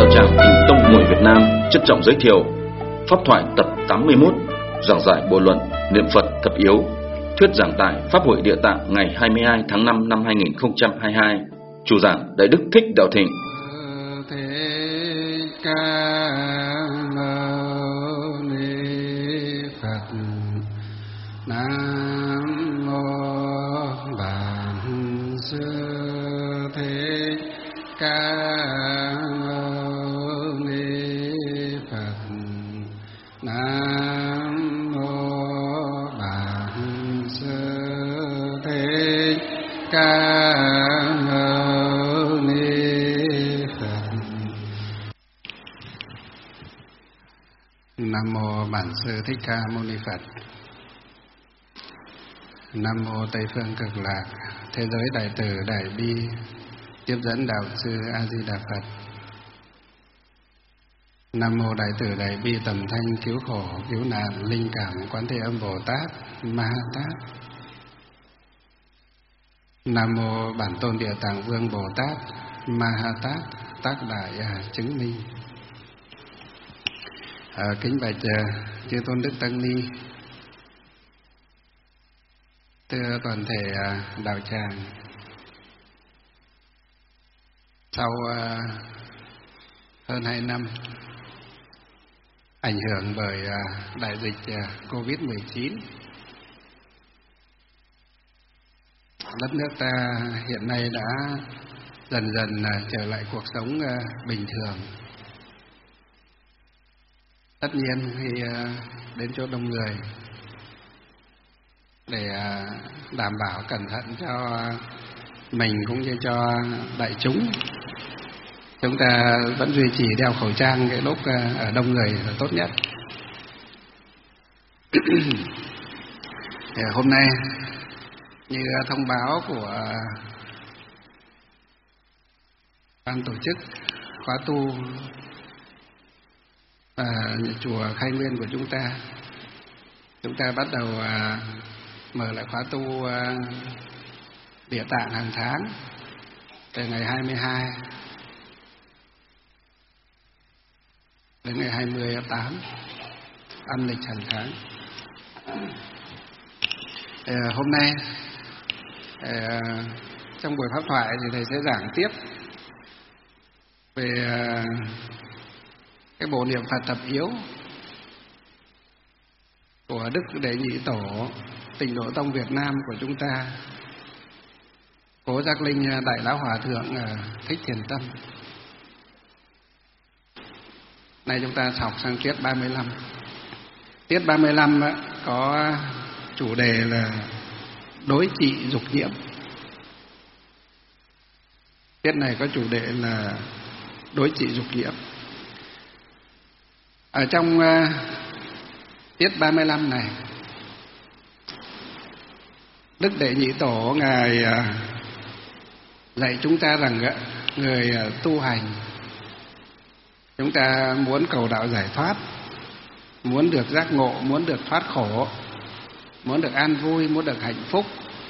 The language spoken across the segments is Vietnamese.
Tràng Hình Tông Người Việt Nam trân trọng giới thiệu Pháp thoại tập 81, giảng giải bộ luận Niệm Phật thập yếu, thuyết giảng tại Pháp hội Địa Tạng ngày 22 tháng 5 năm 2022. Chủ giảng Đại Đức Thích Đạo Thịnh. Nam mô Bản Sư Thích Ca Mâu Ni Phật. Nam mô Tây Phương Cực Lạc Thế giới Đại Từ Đại Bi Tiếp dẫn Đạo Sư A Di Đà Phật. Nam mô Đại Từ Đại Bi Tầm Thanh Cứu Khổ Cứu Nạn Linh Cảm Quán Thế Âm Bồ Tát Ma Ha Tát. Nam mô Bản Tôn Địa Tạng Vương Bồ Tát Ma Ha Tát Tác Đại Chứng Minh. Kính bạch chư tôn đức tăng ni, thưa toàn thể đạo tràng. Sau hơn 2 năm ảnh hưởng bởi đại dịch Covid-19, đất nước ta hiện nay đã dần dần trở lại cuộc sống bình thường. Tất nhiên khi đến chỗ đông người để đảm bảo cẩn thận cho mình cũng như cho đại chúng, chúng ta vẫn duy trì đeo khẩu trang cái lúc ở đông người là tốt nhất. Hôm nay như thông báo của ban tổ chức khóa tu chùa Khai Nguyên của chúng ta bắt đầu mở lại khóa tu Địa Tạng hàng tháng từ ngày 22 đến ngày 20 tháng 8 âm lịch hàng tháng. Hôm nay trong buổi pháp thoại thì thầy sẽ giảng tiếp về cái bộ niệm Phật thập yếu của Đức Đệ Nhị Tổ Tịnh Độ Tông Việt Nam của chúng ta, Cố Giác Linh Đại Lão Hòa Thượng Thích Thiền Tâm. Nay chúng ta học sang tiết 35. Tiết 35 có chủ đề là đối trị dục nhiễm. Tiết này có chủ đề là đối trị dục nhiễm. Ở trong tiết 35 này, Đức Đệ Nhị Tổ Ngài dạy chúng ta rằng người tu hành, chúng ta muốn cầu đạo giải thoát, muốn được giác ngộ, muốn được thoát khổ, muốn được an vui, muốn được hạnh phúc.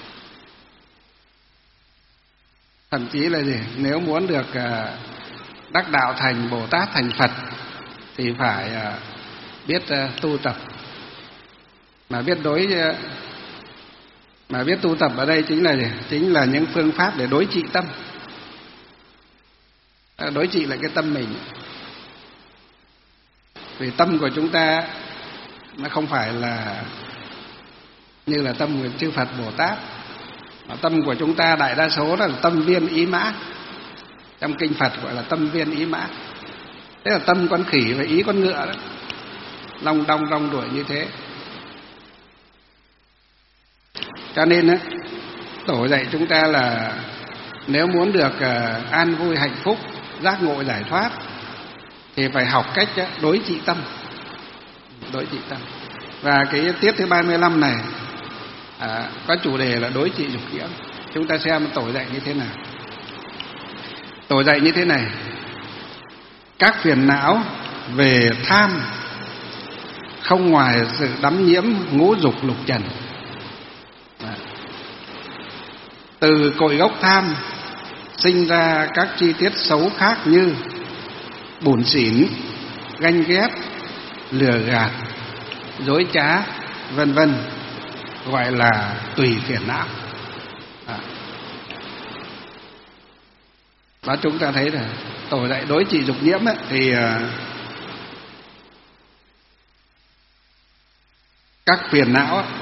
Thậm chí là gì? Nếu muốn được đắc đạo thành Bồ Tát, thành Phật thì phải biết tu tập. Mà biết tu tập ở đây chính là gì? Chính là những phương pháp để đối trị tâm. Đối trị lại cái tâm mình. Vì tâm của chúng ta nó không phải là như là tâm của chư Phật Bồ Tát, mà tâm của chúng ta đại đa số là tâm viên ý mã. Trong kinh Phật gọi là tâm viên ý mã. Thế là tâm con khỉ và ý con ngựa đó, long đong rong đuổi như thế. Cho nên á, Tổ dạy chúng ta là nếu muốn được an vui hạnh phúc, giác ngộ giải thoát thì phải học cách đối trị tâm. Đối trị tâm. Và cái tiết thứ 35 này có chủ đề là đối trị dục nhiễm. Chúng ta xem Tổ dạy như thế nào. Tổ dạy như thế này: các phiền não về tham không ngoài sự đắm nhiễm ngũ dục lục trần. Từ cội gốc tham sinh ra các chi tiết xấu khác như bủn xỉn, ganh ghét, lừa gạt, dối trá, vân vân, gọi là tùy phiền não. Đó, chúng ta thấy là Tổ dạy đối trị dục nhiễm ấy, thì các phiền não ấy,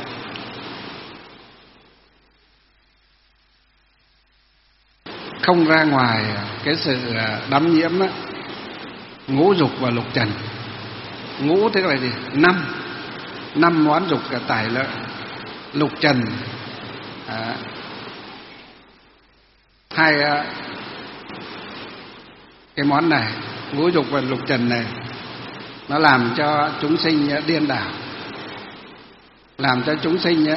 không ra ngoài cái sự đắm nhiễm ấy, ngũ dục và lục trần. Ngũ tức là gì? Năm món dục cả tài lợi. Lục trần hai cái món này, ngũ dục và lục trần này, nó làm cho chúng sinh điên đảo, làm cho chúng sinh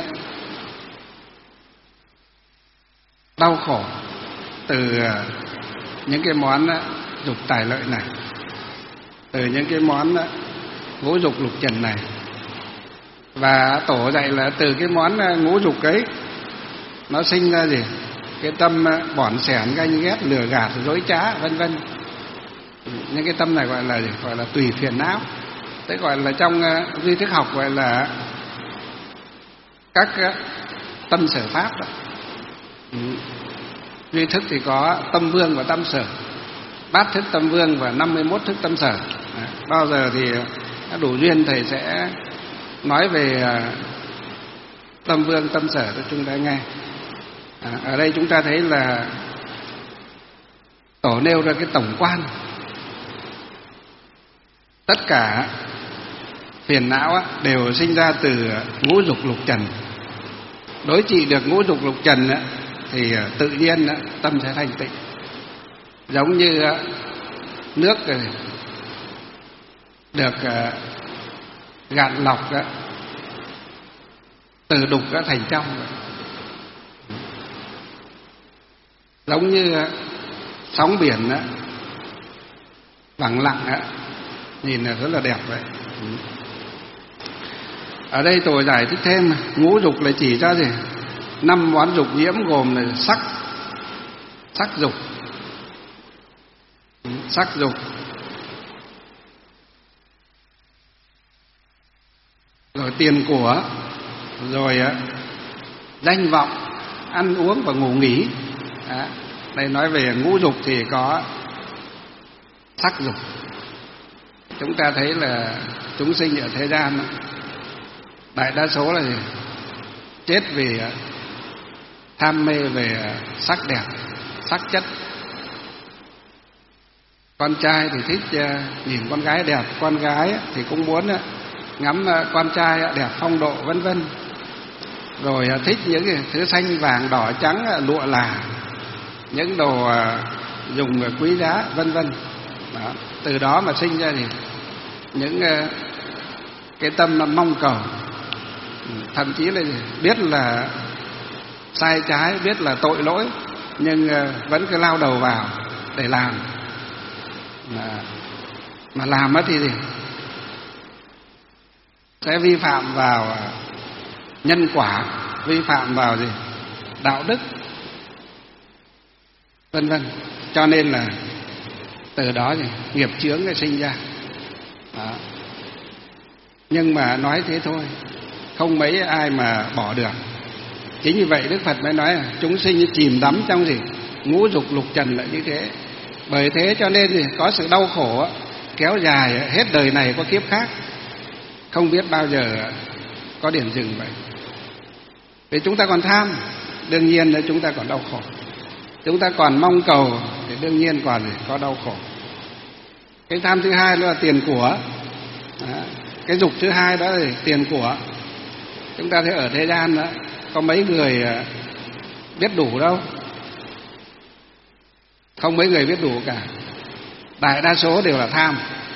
đau khổ từ những cái món dục tài lợi này, từ những cái món ngũ dục lục trần này. Và Tổ dạy là từ cái món ngũ dục ấy nó sinh ra gì? Cái tâm bỏn sẻn, ganh ghét, lừa gạt, dối trá, vân vân. Những cái tâm này gọi là gì? Gọi là tùy phiền não. Thế gọi là trong duy thức học gọi là các tâm sở pháp đó. Duy thức thì có tâm vương và tâm sở, bát thức tâm vương và 51 thức tâm sở. Bao giờ thì đủ duyên thầy sẽ nói về tâm vương tâm sở cho chúng ta nghe. Ở đây chúng ta thấy là Tổ nêu ra cái tổng quan tất cả phiền não đều sinh ra từ ngũ dục lục trần. Đối trị được ngũ dục lục trần thì tự nhiên tâm sẽ thanh tịnh. Giống như nước được gạn lọc từ đục thành trong. Giống như sóng biển bằng lặng nhìn là rất là đẹp vậy. Ở đây Tổ giải thích thêm, ngũ dục là chỉ ra gì? 5 món dục nhiễm gồm là sắc dục, rồi tiền của, rồi danh vọng, ăn uống và ngủ nghỉ. Đây nói về ngũ dục thì có sắc dục. Chúng ta thấy là chúng sinh ở thế gian đại đa số là gì? Chết vì tham mê về sắc đẹp, sắc chất. Con trai thì thích nhìn con gái đẹp, con gái thì cũng muốn ngắm con trai đẹp phong độ, vân vân. Rồi thích những cái thứ xanh vàng đỏ trắng lụa là, những đồ dùng quý giá, vân vân. Từ đó mà sinh ra thì những cái tâm mong cầu, thậm chí là biết là sai trái, biết là tội lỗi, nhưng vẫn cứ lao đầu vào để làm. Mà làm thì gì? Sẽ vi phạm vào nhân quả, vi phạm vào gì? Đạo đức, vân vân. Cho nên là từ đó thì nghiệp chướng nó sinh ra. Đó. Nhưng mà nói thế thôi, không mấy ai mà bỏ được. Chính vì vậy Đức Phật mới nói là chúng sinh chìm đắm trong gì? Ngũ dục lục trần là như thế. Bởi thế cho nên thì có sự đau khổ kéo dài hết đời này có kiếp khác, không biết bao giờ có điểm dừng vậy. Vì chúng ta còn tham, đương nhiên là chúng ta còn đau khổ. Chúng ta còn mong cầu thì đương nhiên còn có đau khổ. Cái tham thứ hai đó là tiền của. Cái dục thứ hai đó là tiền của. Chúng ta thấy ở thế gian đó, có mấy người biết đủ đâu. Không mấy người biết đủ cả. Đại đa số đều là tham.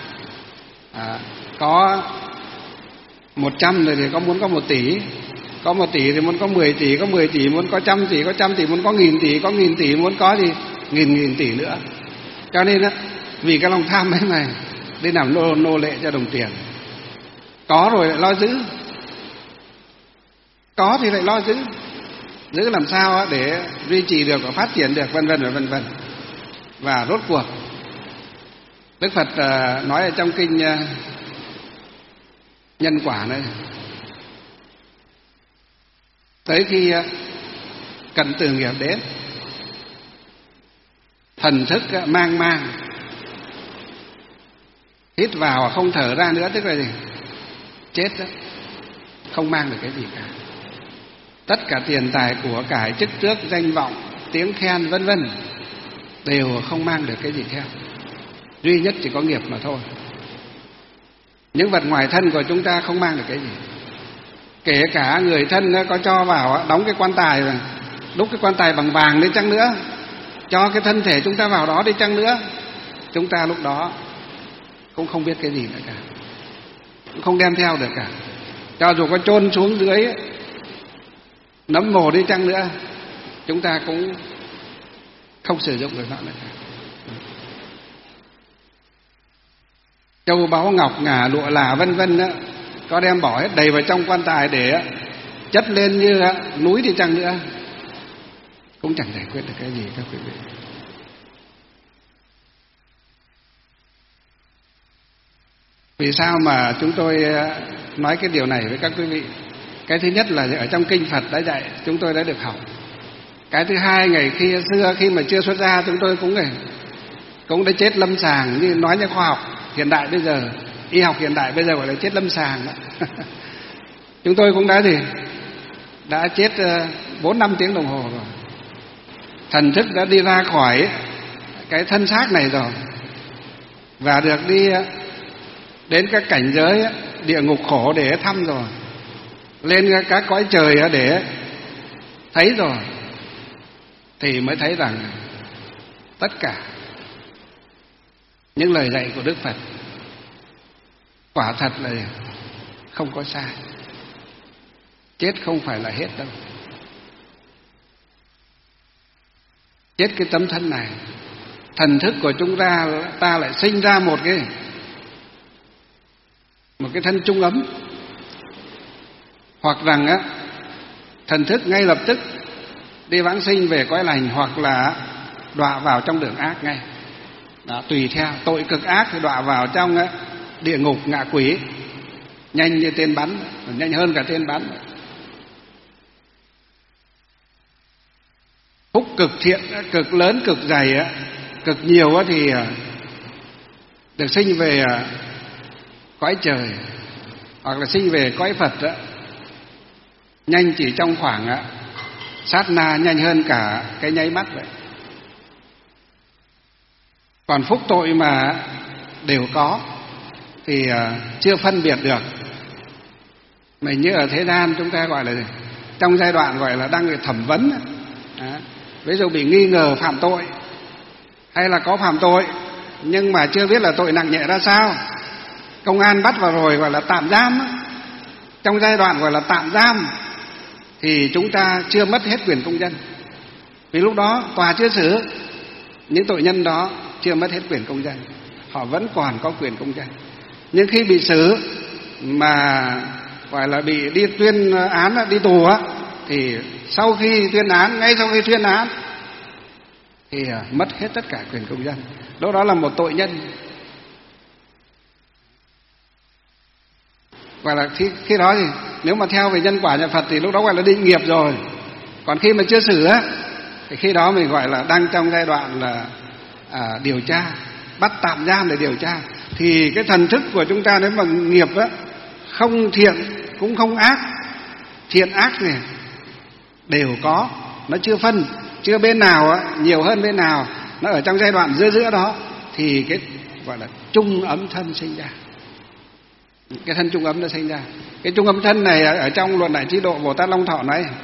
Có 100 rồi thì có muốn có 1 tỷ, có 1 tỷ thì muốn có 10 tỷ, có 10 tỷ muốn có 100 tỷ, có 100 tỷ muốn có 1000 tỷ, có 1000 tỷ muốn có gì 1000 tỷ nữa. Cho nên á, vì cái lòng tham ấy này đi làm nô lệ cho đồng tiền. Có rồi lại lo giữ, có thì lại lo giữ làm sao để duy trì được và phát triển được, vân vân và vân vân. Và rốt cuộc Đức Phật nói ở trong kinh Nhân Quả này, tới khi cận tử nghiệp đến, thần thức mang hít vào không thở ra nữa, tức là gì? Chết đó, không mang được cái gì cả. Tất cả tiền tài của cải, chức tước, danh vọng, tiếng khen vân vân đều không mang được cái gì theo, duy nhất chỉ có nghiệp mà thôi. Những vật ngoài thân của chúng ta không mang được cái gì. Kể cả người thân có cho vào đóng cái quan tài, đúc cái quan tài bằng vàng đi chăng nữa, cho cái thân thể chúng ta vào đó đi chăng nữa, chúng ta lúc đó cũng không biết cái gì nữa cả, cũng không đem theo được cả. Cho dù có chôn xuống dưới nấm mồ đi chăng nữa, chúng ta cũng không sử dụng được nó nữa cả. Châu báu ngọc ngà lụa là vân vân đó, có đem bỏ hết đầy vào trong quan tài để chất lên như núi đi chăng nữa, cũng chẳng giải quyết được cái gì các quý vị. Vì sao mà chúng tôi nói cái điều này với các quý vị? Cái thứ nhất là ở trong kinh Phật đã dạy, chúng tôi đã được học. Cái thứ hai, ngày xưa khi mà chưa xuất gia, chúng tôi cũng đã chết lâm sàng, như nói như khoa học hiện đại bây giờ, y học hiện đại bây giờ gọi là chết lâm sàng đó. Chúng tôi cũng đã chết 4-5 tiếng đồng hồ rồi. Thần thức đã đi ra khỏi cái thân xác này rồi, và được đi đến các cảnh giới địa ngục khổ để thăm rồi, lên các cõi trời để thấy rồi, thì mới thấy rằng tất cả những lời dạy của Đức Phật quả thật là không có sai. Chết không phải là hết đâu. Chết cái tấm thân này, thần thức của chúng ta lại sinh ra một cái thân trung ấm, hoặc rằng thần thức ngay lập tức đi vãng sinh về cõi lành, hoặc là đọa vào trong đường ác ngay. Đó, tùy theo tội cực ác thì đọa vào trong địa ngục ngạ quỷ, nhanh như tên bắn, nhanh hơn cả tên bắn. Phúc cực thiện, cực lớn, cực dày, cực nhiều thì được sinh về cõi trời, hoặc là sinh về cõi Phật, nhanh chỉ trong khoảng sát na, nhanh hơn cả cái nháy mắt vậy. Còn phúc tội mà đều có thì chưa phân biệt được. Mình như ở thế gian chúng ta gọi là trong giai đoạn gọi là đang thẩm vấn. Ví dụ bị nghi ngờ phạm tội, hay là có phạm tội nhưng mà chưa biết là tội nặng nhẹ ra sao, công an bắt vào rồi gọi là tạm giam. Trong giai đoạn gọi là tạm giam thì chúng ta chưa mất hết quyền công dân, vì lúc đó tòa chưa xử, những tội nhân đó chưa mất hết quyền công dân, họ vẫn còn có quyền công dân. Nhưng khi bị xử mà gọi là bị đi tuyên án, đi tù thì sau khi tuyên án, ngay sau khi tuyên án thì mất hết tất cả quyền công dân. Lúc đó là một tội nhân. Gọi là khi đó thì nếu mà theo về nhân quả nhà Phật thì lúc đó gọi là định nghiệp rồi. Còn khi mà chưa xử thì khi đó mình gọi là đang trong giai đoạn là điều tra, bắt tạm giam để điều tra. Thì cái thần thức của chúng ta nếu mà nghiệp không thiện cũng không ác, thiện ác này đều có, nó chưa phân, chưa bên nào nhiều hơn bên nào, nó ở trong giai đoạn giữa đó, thì cái gọi là trung ấm thân sinh ra. Cái thân trung ấm nó sinh ra. Cái trung ấm thân này ở trong Luận Đại Trí Độ Bồ Tát Long Thọ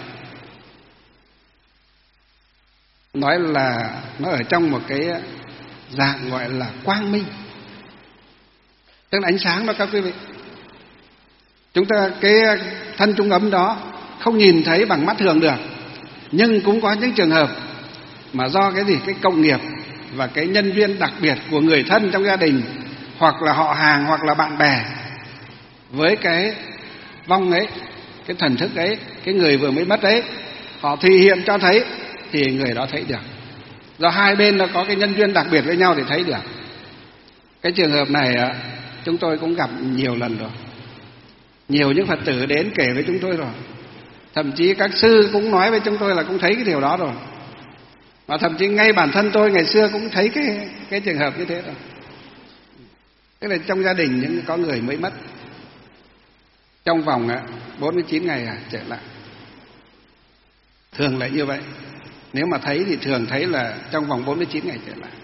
nói là nó ở trong một cái dạng gọi là quang minh, tức là ánh sáng đó các quý vị. Chúng ta cái thân trung ấm đó không nhìn thấy bằng mắt thường được, nhưng cũng có những trường hợp mà do cái cộng nghiệp và cái nhân duyên đặc biệt của người thân trong gia đình, hoặc là họ hàng, hoặc là bạn bè với cái vong ấy, cái thần thức ấy, cái người vừa mới mất ấy, họ thể hiện cho thấy thì người đó thấy được. Do hai bên nó có cái nhân duyên đặc biệt với nhau thì thấy được. Cái trường hợp này chúng tôi cũng gặp nhiều lần rồi. Nhiều những Phật tử đến kể với chúng tôi rồi. Thậm chí các sư cũng nói với chúng tôi là cũng thấy cái điều đó rồi. Và thậm chí ngay bản thân tôi ngày xưa cũng thấy cái trường hợp như thế rồi. Tức là trong gia đình những có người mới mất, trong vòng 49 ngày trở lại. Thường là như vậy. Nếu mà thấy thì thường thấy là trong vòng 49 ngày trở lại.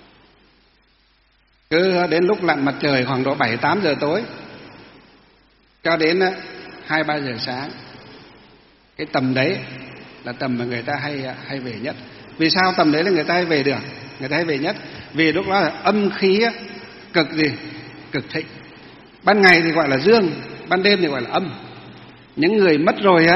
Cứ đến lúc lặn mặt trời khoảng độ 7-8 giờ tối cho đến 2-3 giờ sáng. Cái tầm đấy là tầm mà người ta hay về nhất. Vì sao tầm đấy là người ta hay về được? Người ta hay về nhất vì lúc đó là âm khí cực gì? Cực thịnh. Ban ngày thì gọi là dương, ban đêm thì gọi là âm. Những người mất rồi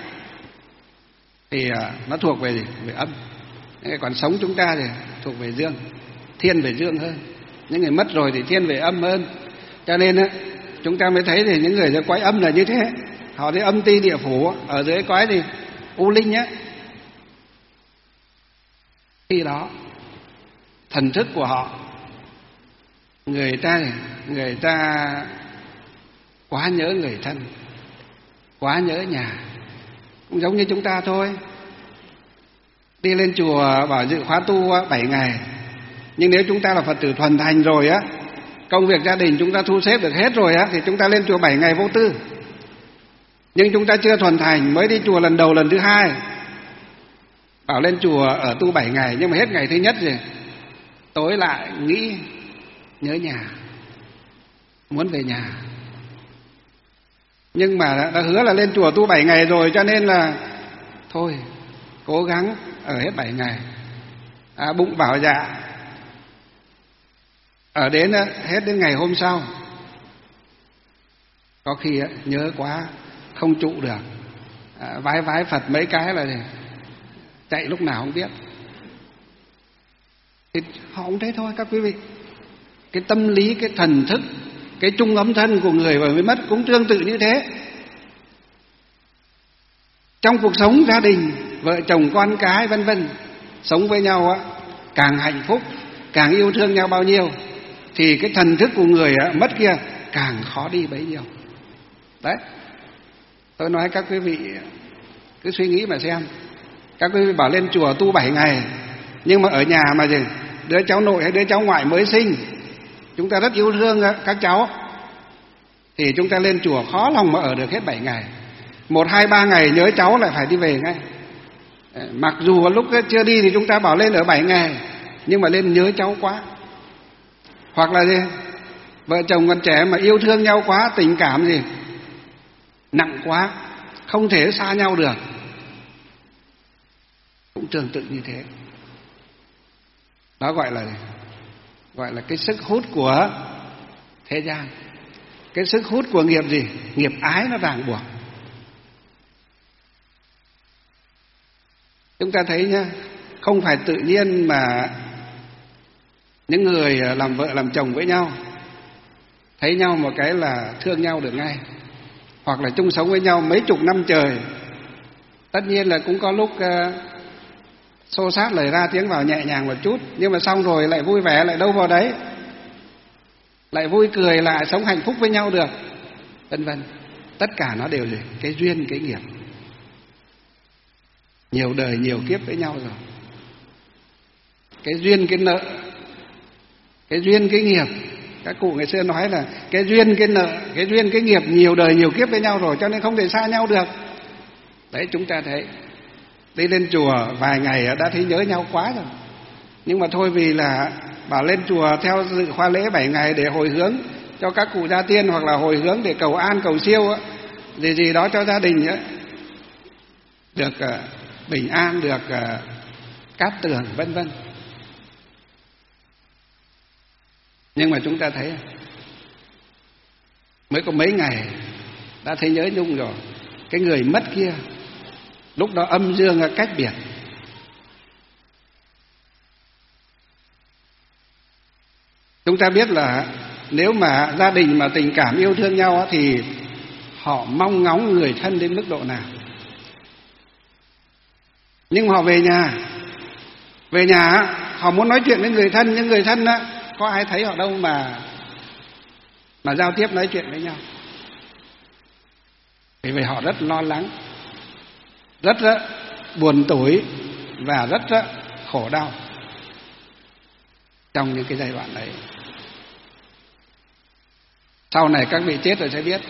thì nó thuộc về gì? Về âm. Còn sống chúng ta thì thuộc về dương, thiên về dương hơn. Những người mất rồi thì thiên về âm hơn. Cho nên chúng ta mới thấy thì những người dưới cõi âm là như thế. Họ đi âm ti địa phủ, ở dưới cõi thì u linh nhé. Khi đó thần thức của họ, người ta quá nhớ người thân, quá nhớ nhà. Cũng giống như chúng ta thôi. Đi lên chùa bảo dự khóa tu 7 ngày. Nhưng nếu chúng ta là Phật tử thuần thành rồi công việc gia đình chúng ta thu xếp được hết rồi thì chúng ta lên chùa 7 ngày vô tư. Nhưng chúng ta chưa thuần thành, mới đi chùa lần đầu lần thứ hai, bảo lên chùa ở tu 7 ngày, nhưng mà hết ngày thứ nhất rồi tối lại nghĩ nhớ nhà, muốn về nhà. Nhưng mà đã hứa là lên chùa tu 7 ngày rồi, cho nên là thôi cố gắng ở hết 7 ngày. Bụng bảo dạ, ở đến hết đến ngày hôm sau, có khi nhớ quá không trụ được, vái Phật mấy cái là chạy lúc nào không biết. Thì họ cũng thế thôi các quý vị. Cái tâm lý, cái thần thức, cái trung âm thân của người vừa mới mất cũng tương tự như thế. Trong cuộc sống gia đình, vợ chồng con cái vân vân, sống với nhau càng hạnh phúc, càng yêu thương nhau bao nhiêu, thì cái thần thức của người mất kia càng khó đi bấy nhiêu. Đấy, tôi nói các quý vị cứ suy nghĩ mà xem. Các quý vị bảo lên chùa tu 7 ngày, nhưng mà ở nhà mà gì, đứa cháu nội hay đứa cháu ngoại mới sinh, chúng ta rất yêu thương các cháu, thì chúng ta lên chùa khó lòng mà ở được hết 7 ngày. 1, 2, 3 ngày nhớ cháu lại phải đi về ngay. Mặc dù lúc chưa đi thì chúng ta bảo lên ở 7 ngày, nhưng mà lên nhớ cháu quá. Hoặc là gì, vợ chồng còn trẻ mà yêu thương nhau quá, tình cảm gì nặng quá, không thể xa nhau được, cũng tương tự như thế. Đó gọi là cái sức hút của thế gian, cái sức hút của nghiệp gì? Nghiệp ái nó ràng buộc. Chúng ta thấy nhá, không phải tự nhiên mà những người làm vợ làm chồng với nhau thấy nhau một cái là thương nhau được ngay, hoặc là chung sống với nhau mấy chục năm trời. Tất nhiên là cũng có lúc xô xát lời ra tiếng vào nhẹ nhàng một chút, nhưng mà xong rồi lại vui vẻ lại đâu vào đấy, lại vui cười lại sống hạnh phúc với nhau được, vân vân. Tất cả nó đều gì? Cái duyên, cái nghiệp, nhiều đời nhiều kiếp với nhau rồi. Cái duyên, cái nợ, cái duyên, cái nghiệp. Các cụ ngày xưa nói là cái duyên, cái nợ, cái duyên, cái nghiệp nhiều đời nhiều kiếp với nhau rồi, cho nên không thể xa nhau được. Đấy, chúng ta thấy đi lên chùa vài ngày đã thấy nhớ nhau quá rồi. Nhưng mà thôi, vì là bảo lên chùa theo dự khóa lễ 7 ngày để hồi hướng cho các cụ gia tiên, hoặc là hồi hướng để cầu an cầu siêu gì đó cho gia đình được bình an, được cát tường vân vân. Nhưng mà chúng ta thấy mới có mấy ngày đã thấy nhớ nhung rồi. Cái người mất kia lúc đó âm dương cách biệt. Chúng ta biết là nếu mà gia đình mà tình cảm yêu thương nhau thì họ mong ngóng người thân đến mức độ nào. Nhưng họ về nhà họ muốn nói chuyện với người thân, nhưng người thân có ai thấy họ đâu mà giao tiếp nói chuyện với nhau. Vì họ rất lo lắng, rất buồn tủi và rất khổ đau trong những cái giai đoạn đấy. Sau này các vị chết rồi sẽ biết.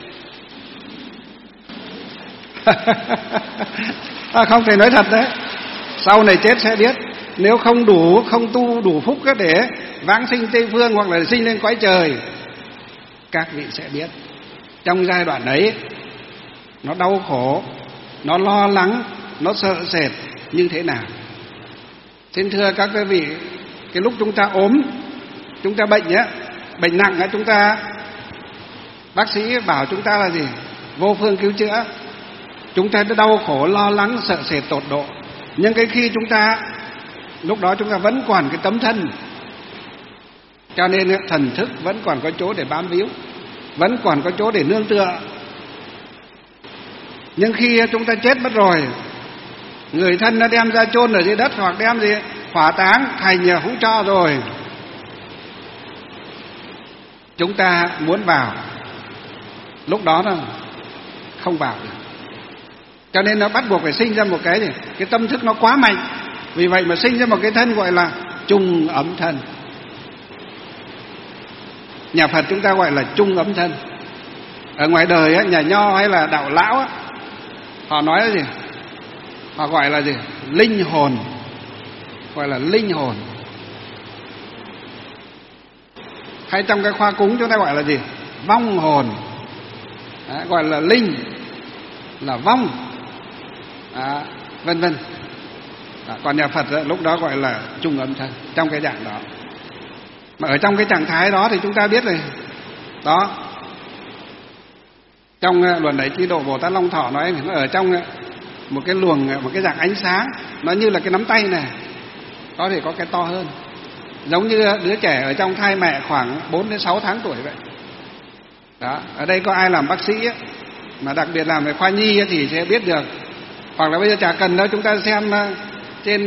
Không thể nói thật đấy. Sau này chết sẽ biết. Nếu không tu đủ phúc để vãng sinh Tây Phương hoặc là sinh lên cõi trời, các vị sẽ biết trong giai đoạn ấy nó đau khổ, nó lo lắng, nó sợ sệt như thế nào. Xin thưa các quý vị, cái lúc chúng ta ốm, chúng ta bệnh bệnh nặng chúng ta, bác sĩ bảo chúng ta là gì? Vô phương cứu chữa. Chúng ta đã đau khổ, lo lắng, sợ sệt tột độ. Nhưng cái khi chúng ta, lúc đó chúng ta vẫn còn cái tấm thân, cho nên thần thức vẫn còn có chỗ để bám víu, vẫn còn có chỗ để nương tựa. Nhưng khi chúng ta chết mất rồi, người thân nó đem ra chôn ở dưới đất hoặc đem gì hỏa táng thành hũ tro rồi, chúng ta muốn vào, lúc đó nó không vào được. Cho nên nó bắt buộc phải sinh ra một cái gì, cái tâm thức nó quá mạnh. Vì vậy mà sinh ra một cái thân gọi là chung ấm thân. Nhà Phật chúng ta gọi là chung ấm thân. Ở ngoài đời nhà nho hay là đạo lão họ nói là gì? Họ gọi là gì? Linh hồn. Gọi là linh hồn. Hay trong cái khoa cúng chúng ta gọi là gì? Vong hồn. Đấy, gọi là linh, là vong, vân vân. Còn nhà Phật lúc đó gọi là chung ấm thân, trong cái dạng đó. Mà ở trong cái trạng thái đó thì chúng ta biết rồi. Đó. Trong luận Đại Chi Độ Bồ Tát Long Thọ nói nó ở trong một cái luồng, một cái dạng ánh sáng, nó như là cái nắm tay này, có thể có cái to hơn. Giống như đứa trẻ ở trong thai mẹ khoảng 4 đến 6 tháng tuổi vậy. Đó, ở đây có ai làm bác sĩ mà đặc biệt làm về khoa nhi thì sẽ biết được. Hoặc là bây giờ chả cần đâu, chúng ta xem trên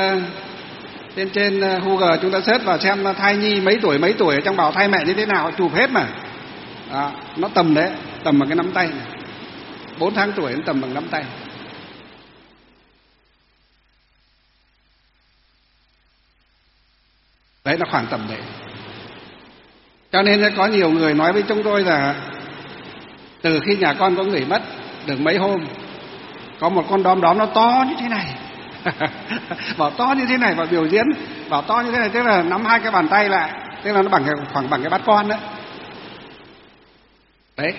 Google, chúng ta search vào xem thai nhi mấy tuổi ở trong bào thai mẹ như thế nào, chụp hết mà. Đó, nó tầm đấy, tầm bằng cái nắm tay này. 4 tháng tuổi nó tầm bằng nắm tay. Đấy là khoảng tầm đấy. Cho nên có nhiều người nói với chúng tôi là từ khi nhà con có người mất được mấy hôm, có một con đom đóm nó to như thế này. Bảo to như thế này, vào biểu diễn bảo to như thế này, tức là nắm hai cái bàn tay lại, tức là nó khoảng bằng cái bát con đấy. Đấy.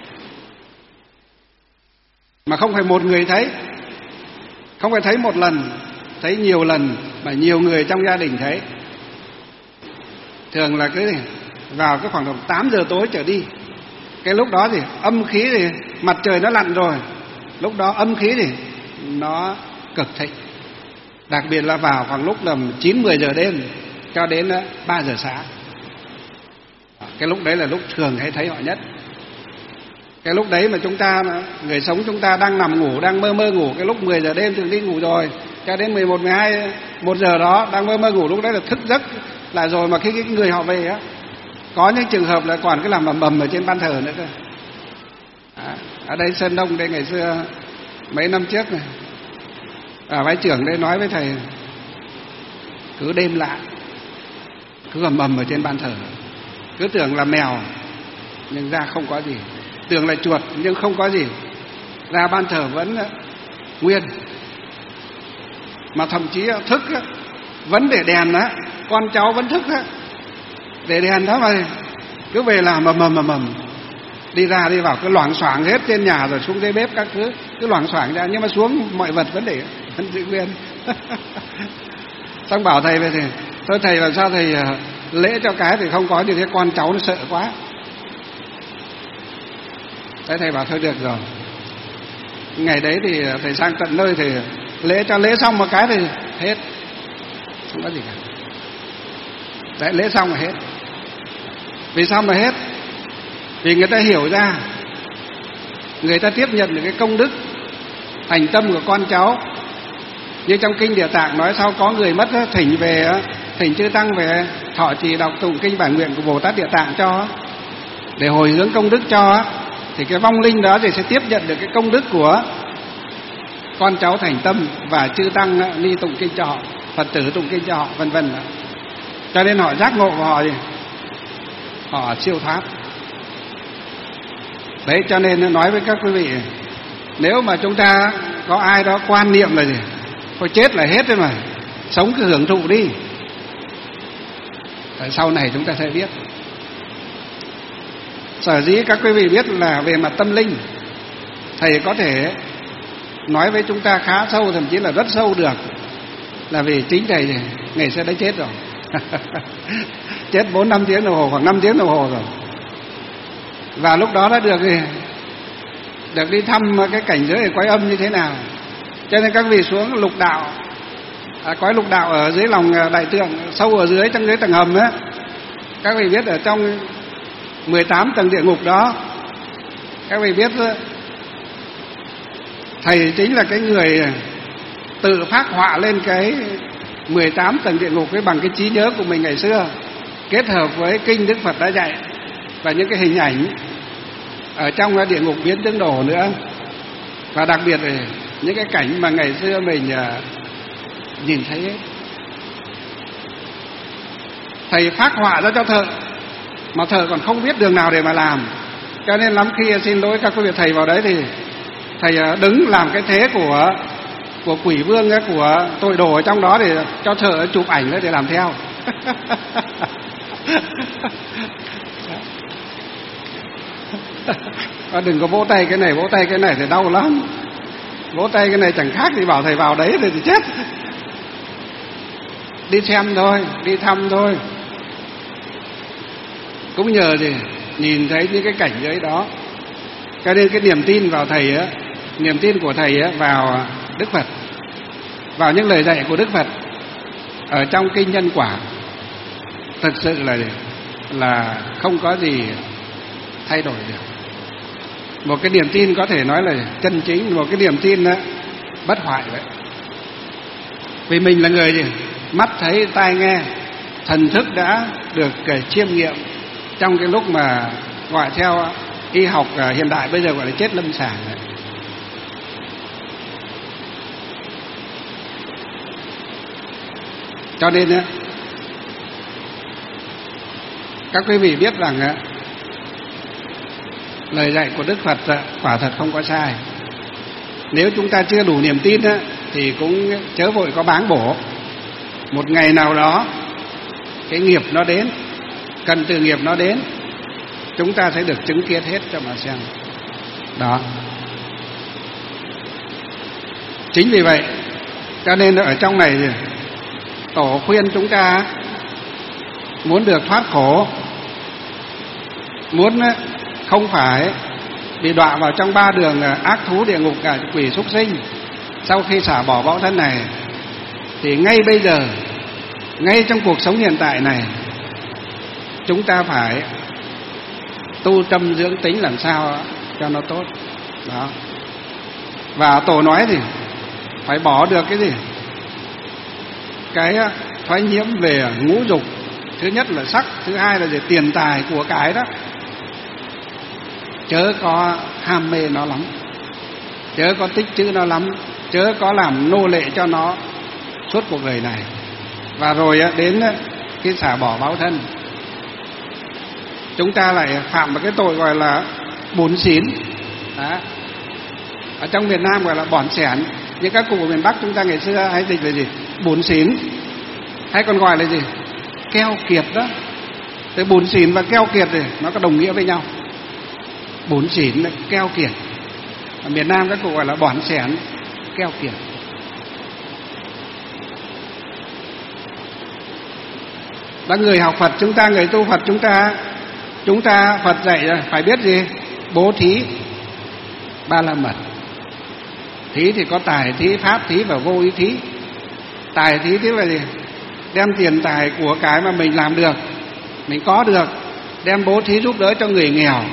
Mà không phải một người thấy, không phải thấy một lần, thấy nhiều lần, mà nhiều người trong gia đình thấy. Thường là cái vào cái khoảng 8 giờ tối trở đi. Cái lúc đó thì âm khí thì mặt trời nó lặn rồi, lúc đó âm khí thì nó cực thịnh. Đặc biệt là vào khoảng lúc là 9-10 giờ đêm cho đến 3 giờ sáng. Cái lúc đấy là lúc thường hay thấy họ nhất. Cái lúc đấy mà chúng ta, người sống chúng ta đang nằm ngủ, đang mơ ngủ, cái lúc 10 giờ đêm thường đi ngủ rồi, cho đến 11, 12, 1 giờ đó đang mơ ngủ, lúc đấy là thức giấc là rồi. Mà khi cái người họ về á, có những trường hợp là còn cái làm bầm bầm ở trên ban thờ nữa cơ. Ở đây Sơn Đông đây ngày xưa mấy năm trước này, Phái trưởng đây nói với thầy, cứ đêm lạ cứ ầm ầm ở trên ban thờ, cứ tưởng là mèo nhưng ra không có gì, tưởng là chuột nhưng không có gì, ra ban thờ vẫn nguyên. Mà thậm chí thức vẫn để đèn á, con cháu vẫn thức á, để đèn đó mà cứ về làm mầm đi ra đi vào cứ loảng xoảng hết trên nhà rồi xuống dưới bếp các thứ cứ loảng xoảng ra, nhưng mà xuống mọi vật vẫn để vẫn giữ nguyên. Xong bảo thầy về thì thôi thầy làm sao thầy lễ cho cái thì không có, như thế con cháu nó sợ quá. Thế thầy bảo thôi được rồi, ngày đấy thì thầy sang tận nơi thì lễ cho lễ xong một cái thì hết, không có gì cả. Đấy, lễ xong rồi hết. Vì sao mà hết? Vì người ta hiểu ra, người ta tiếp nhận được cái công đức thành tâm của con cháu. Như trong kinh Địa Tạng nói, sau có người mất thỉnh chư tăng về thọ trì đọc tụng kinh bản nguyện của Bồ Tát Địa Tạng cho, để hồi hướng công đức cho, thì cái vong linh đó thì sẽ tiếp nhận được cái công đức của con cháu thành tâm và chư tăng ni tụng kinh cho họ, Phật tử tụng kinh cho họ, vân vân. Cho nên họ giác ngộ và họ siêu thoát. Đấy, cho nên nói với các quý vị, nếu mà chúng ta có ai đó quan niệm là gì, thôi chết là hết rồi mà, sống cứ hưởng thụ đi, sau này chúng ta sẽ biết. Sở dĩ các quý vị biết là về mặt tâm linh, thầy có thể nói với chúng ta khá sâu, thậm chí là rất sâu được, là vì chính thầy ngày xưa đã chết rồi. Chết 4-5 tiếng đồng hồ, khoảng 5 tiếng đồng hồ rồi. Và lúc đó đã được đi thăm cái cảnh giới ở cõi âm như thế nào. Cho nên các vị xuống lục đạo, cõi lục đạo ở dưới lòng đại tượng, sâu ở dưới, trong dưới tầng hầm á, các vị biết ở trong 18 tầng địa ngục đó, các vị biết thầy chính là cái người tự phác họa lên cái 18 tầng địa ngục bằng cái trí nhớ của mình ngày xưa, kết hợp với kinh Đức Phật đã dạy và những cái hình ảnh ở trong địa ngục biến tướng đổ nữa, và đặc biệt là những cái cảnh mà ngày xưa mình nhìn thấy ấy. Thầy phác họa ra cho thợ, mà thợ còn không biết đường nào để mà làm, cho nên lắm khi xin lỗi các quý vị, thầy vào đấy thì thầy đứng làm cái thế của quỷ vương ấy, của tội đồ ở trong đó, để cho thợ chụp ảnh đấy để làm theo. Đừng có vỗ tay cái này, vỗ tay cái này thì đau lắm. Vỗ tay cái này chẳng khác thì bảo thầy vào đấy thì chết. Đi xem thôi, đi thăm thôi. Cũng nhờ gì nhìn thấy những cái cảnh giới đó. Cho nên cái niềm tin vào thầy á, niềm tin của thầy á vào Đức Phật, vào những lời dạy của Đức Phật ở trong kinh Nhân Quả, thực sự là không có gì thay đổi được. Một cái niềm tin có thể nói là chân chính, một cái niềm tin đó, bất hoại vậy. Vì mình là người gì? Mắt thấy, tai nghe, thần thức đã được chiêm nghiệm trong cái lúc mà gọi theo y học hiện đại bây giờ gọi là chết lâm sàng. Cho nên các quý vị biết rằng lời dạy của Đức Phật quả thật không có sai. Nếu chúng ta chưa đủ niềm tin thì cũng chớ vội có báng bổ. Một ngày nào đó cái nghiệp nó đến, cần từ nghiệp nó đến, chúng ta sẽ được chứng kiến hết cho mà xem. Đó. Chính vì vậy cho nên ở trong này thì Tổ khuyên chúng ta muốn được thoát khổ, muốn không phải bị đọa vào trong 3 đường ác thú, địa ngục, ngạ quỷ, súc sinh. Sau khi xả bỏ báo thân này thì ngay bây giờ, ngay trong cuộc sống hiện tại này, chúng ta phải tu tâm dưỡng tính làm sao cho nó tốt. Đó. Và Tổ nói thì phải bỏ được cái gì? Cái thoái nhiễm về ngũ dục. Thứ nhất là sắc, thứ hai là về tiền tài của cái đó. Chớ có ham mê nó lắm, chớ có tích trữ nó lắm, chớ có làm nô lệ cho nó suốt cuộc đời này. Và rồi đến khi xả bỏ báo thân, chúng ta lại phạm một cái tội gọi là bủn xỉn. Ở trong miền Nam gọi là bỏn xẻn, nhưng các cụ ở miền Bắc chúng ta ngày xưa hay dịch là gì? Bủn xỉn, hay còn gọi là gì? Keo kiệt đó. Thế bủn xỉn và keo kiệt thì nó có đồng nghĩa với nhau. Bủn xỉn là keo kiệt, ở miền Nam các cụ gọi là bỏn xẻn, keo kiệt. Đã người học Phật chúng ta, người tu Phật chúng ta Phật dạy rồi, phải biết gì? Bố thí 3 la mật. Thí thì có tài thí, pháp thí và vô ý thí. Tài thí tức là gì? Đem tiền tài của cái mà mình làm được, mình có được, đem bố thí giúp đỡ cho người nghèo,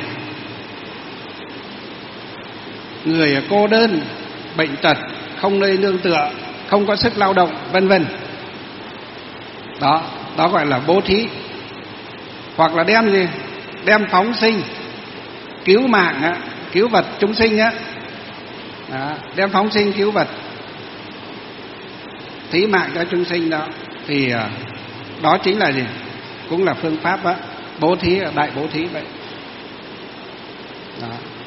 người cô đơn, bệnh tật, không nơi nương tựa, không có sức lao động, vân vân. Đó đó gọi là bố thí. Hoặc là đem gì? Đem phóng sinh, cứu mạng á, cứu vật chúng sinh á. Đó, đem phóng sinh cứu vật, thí mạng cho chúng sinh đó. Thì đó chính là gì? Cũng là phương pháp á, bố thí, đại bố thí vậy. Đó.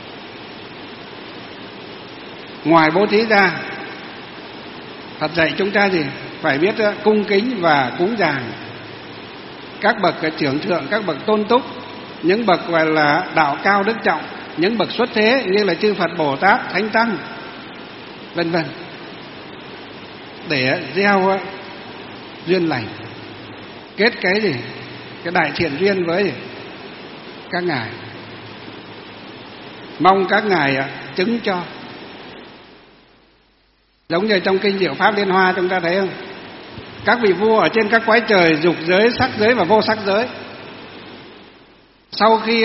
Ngoài bố thí ra, Phật dạy chúng ta gì? Phải biết cung kính và cúng dường các bậc trưởng thượng, các bậc tôn túc, những bậc gọi là đạo cao đức trọng, những bậc xuất thế như là chư Phật, Bồ Tát, Thánh Tăng, vân vân, để gieo duyên lành, kết cái gì? Cái đại thiện duyên với các ngài, mong các ngài chứng cho. Giống như trong kinh Diệu Pháp Liên Hoa chúng ta thấy không? Các vị vua ở trên các cõi trời, dục giới, sắc giới và vô sắc giới, sau khi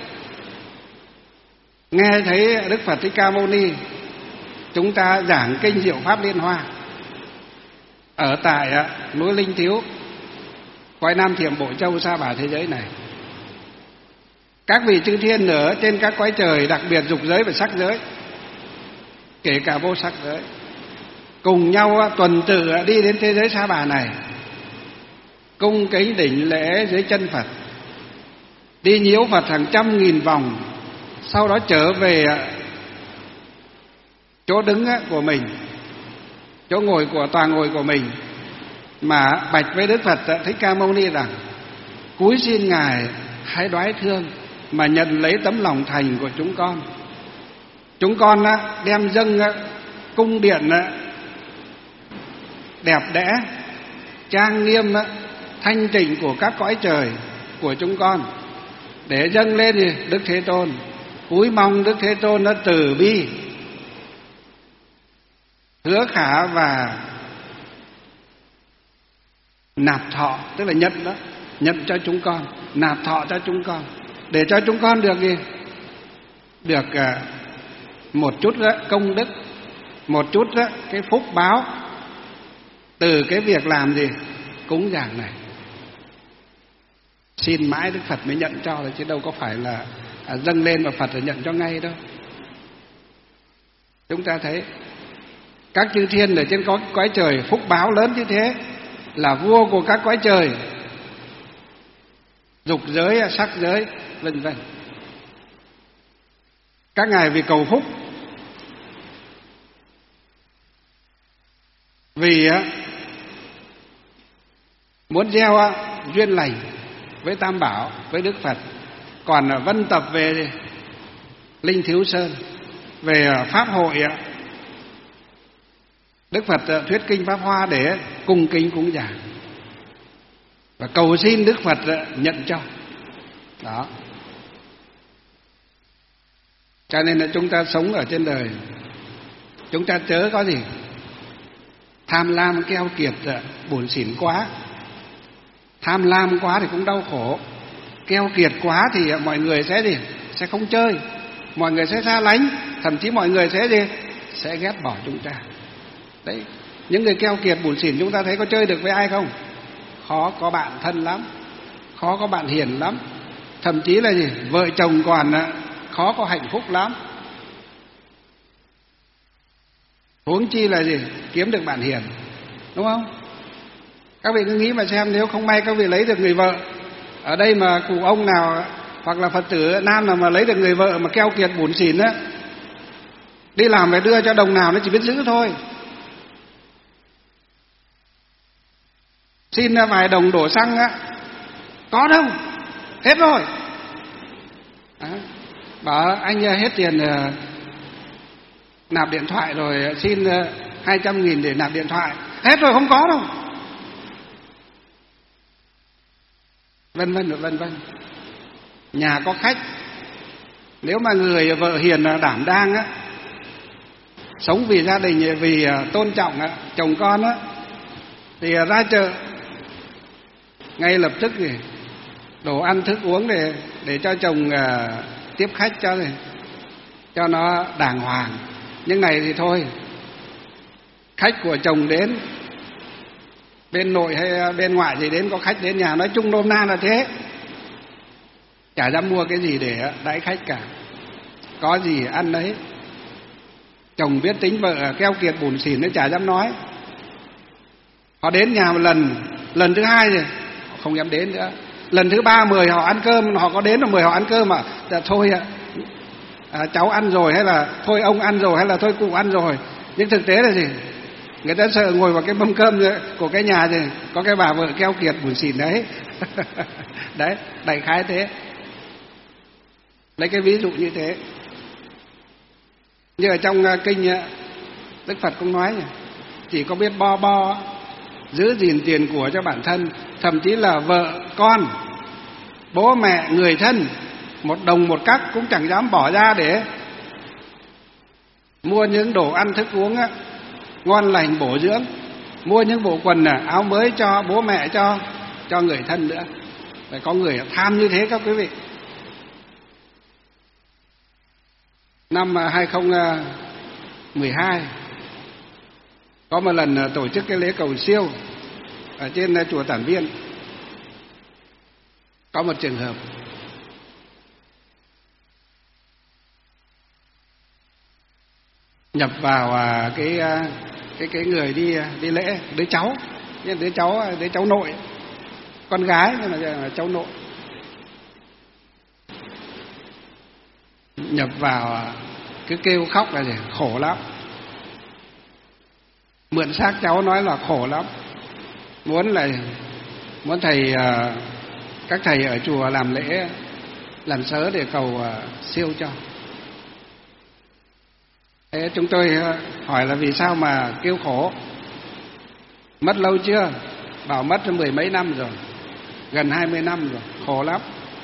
nghe thấy Đức Phật Thích Ca Mâu Ni chúng ta giảng kinh Diệu Pháp Liên Hoa ở tại núi Linh Thiếu, cõi Nam Thiểm Bộ Châu, Sa Bà thế giới này, các vị chư thiên ở trên các cõi trời, đặc biệt dục giới và sắc giới, kể cả vô sắc giới, cùng nhau tuần tự đi đến thế giới Sa Bà này, cung kính đảnh lễ dưới chân Phật, đi nhiễu Phật hàng trăm nghìn vòng, sau đó trở về chỗ đứng của mình, chỗ ngồi của tòa ngồi của mình, mà bạch với Đức Phật Thích Ca Mâu Ni rằng: cúi xin ngài hãy đoái thương mà nhận lấy tấm lòng thành của chúng con. Chúng con đem dâng cung điện đẹp đẽ, trang nghiêm, thanh tịnh của các cõi trời của chúng con để dâng lên Đức Thế Tôn, cúi mong Đức Thế Tôn nó từ bi, hứa khả và nạp thọ, tức là nhận đó, nhận cho chúng con, nạp thọ cho chúng con, để cho chúng con được gì? Được một chút công đức, một chút cái phúc báo từ cái việc làm gì? Cúng dường này. Xin mãi Đức Phật mới nhận cho, chứ đâu có phải là dâng lên và Phật nhận cho ngay đâu. Chúng ta thấy các chư thiên ở trên cõi trời phúc báo lớn như thế, là vua của các cõi trời, dục giới, sắc giới, vân vân. Các ngài vì cầu phúc, vì muốn gieo duyên lành với Tam Bảo, với Đức Phật, còn vân tập về Linh Thiếu Sơn, về pháp hội Đức Phật thuyết kinh Pháp Hoa để cung kính cúng dường và cầu xin Đức Phật nhận cho. Đó. Cho nên là chúng ta sống ở trên đời, chúng ta chớ có gì tham lam keo kiệt bủn xỉn quá. Tham lam quá thì cũng đau khổ, keo kiệt quá thì mọi người sẽ gì? Sẽ không chơi, mọi người sẽ xa lánh, thậm chí mọi người sẽ gì? Sẽ ghét bỏ chúng ta. Đấy, những người keo kiệt bủn xỉn chúng ta thấy có chơi được với ai không? Khó có bạn thân lắm, khó có bạn hiền lắm, thậm chí là gì? Vợ chồng còn khó có hạnh phúc lắm. Huống chi là gì? Kiếm được bạn hiền, đúng không? Các vị cứ nghĩ mà xem, nếu không may các vị lấy được người vợ ở đây mà cụ ông nào hoặc là Phật tử nam nào mà lấy được người vợ mà keo kiệt bủn xỉn á, đi làm phải đưa cho đồng nào nó chỉ biết giữ thôi. Xin vài đồng đổ xăng á, có đâu, hết rồi. Bảo anh hết tiền nạp điện thoại rồi, xin 200.000 để nạp điện thoại, hết rồi, không có đâu. Vân vân vân vân. Nhà có khách, nếu mà người vợ hiền đảm đang á, sống vì gia đình, vì tôn trọng chồng con á, thì ra chợ ngay lập tức thì đồ ăn thức uống để cho chồng tiếp khách cho nó đàng hoàng. Nhưng này thì thôi, khách của chồng đến bên nội hay bên ngoại gì đến, có khách đến nhà, nói chung nôm na là thế, chả dám mua cái gì để đãi khách cả, có gì ăn đấy. Chồng biết tính vợ keo kiệt bủn xỉn nó chả dám nói. Họ đến nhà một lần thứ hai rồi không dám đến nữa, lần thứ ba mời họ ăn cơm, họ có đến là mời họ ăn cơm mà thôi cháu ăn rồi, hay là thôi ông ăn rồi, hay là thôi cụ ăn rồi. Nhưng thực tế là gì, người ta sợ ngồi vào cái mâm cơm của cái nhà thì có cái bà vợ keo kiệt bủn xỉn đấy. Đấy, đại khái thế, lấy cái ví dụ như thế. Như ở trong kinh Đức Phật cũng nói, chỉ có biết bo giữ gìn tiền của cho bản thân, thậm chí là vợ con, bố mẹ, người thân, một đồng một cắc cũng chẳng dám bỏ ra để mua những đồ ăn thức uống ngon lành bổ dưỡng, mua những bộ quần áo mới cho bố mẹ, cho người thân nữa. Phải có người tham như thế các quý vị. Năm 2012 có một lần tổ chức cái lễ cầu siêu ở trên chùa Tản Viên. Có một trường hợp nhập vào cái người đi lễ, đứa cháu nội, con gái nhưng mà cháu nội, nhập vào cứ kêu khóc là gì, khổ lắm. Mượn xác cháu nói là khổ lắm, muốn thầy, các thầy ở chùa làm lễ, làm sớ để cầu siêu cho. Thế chúng tôi hỏi là vì sao mà kêu khổ, mất lâu chưa? Bảo mất 10 mấy năm rồi, gần 20 năm rồi, khổ lắm.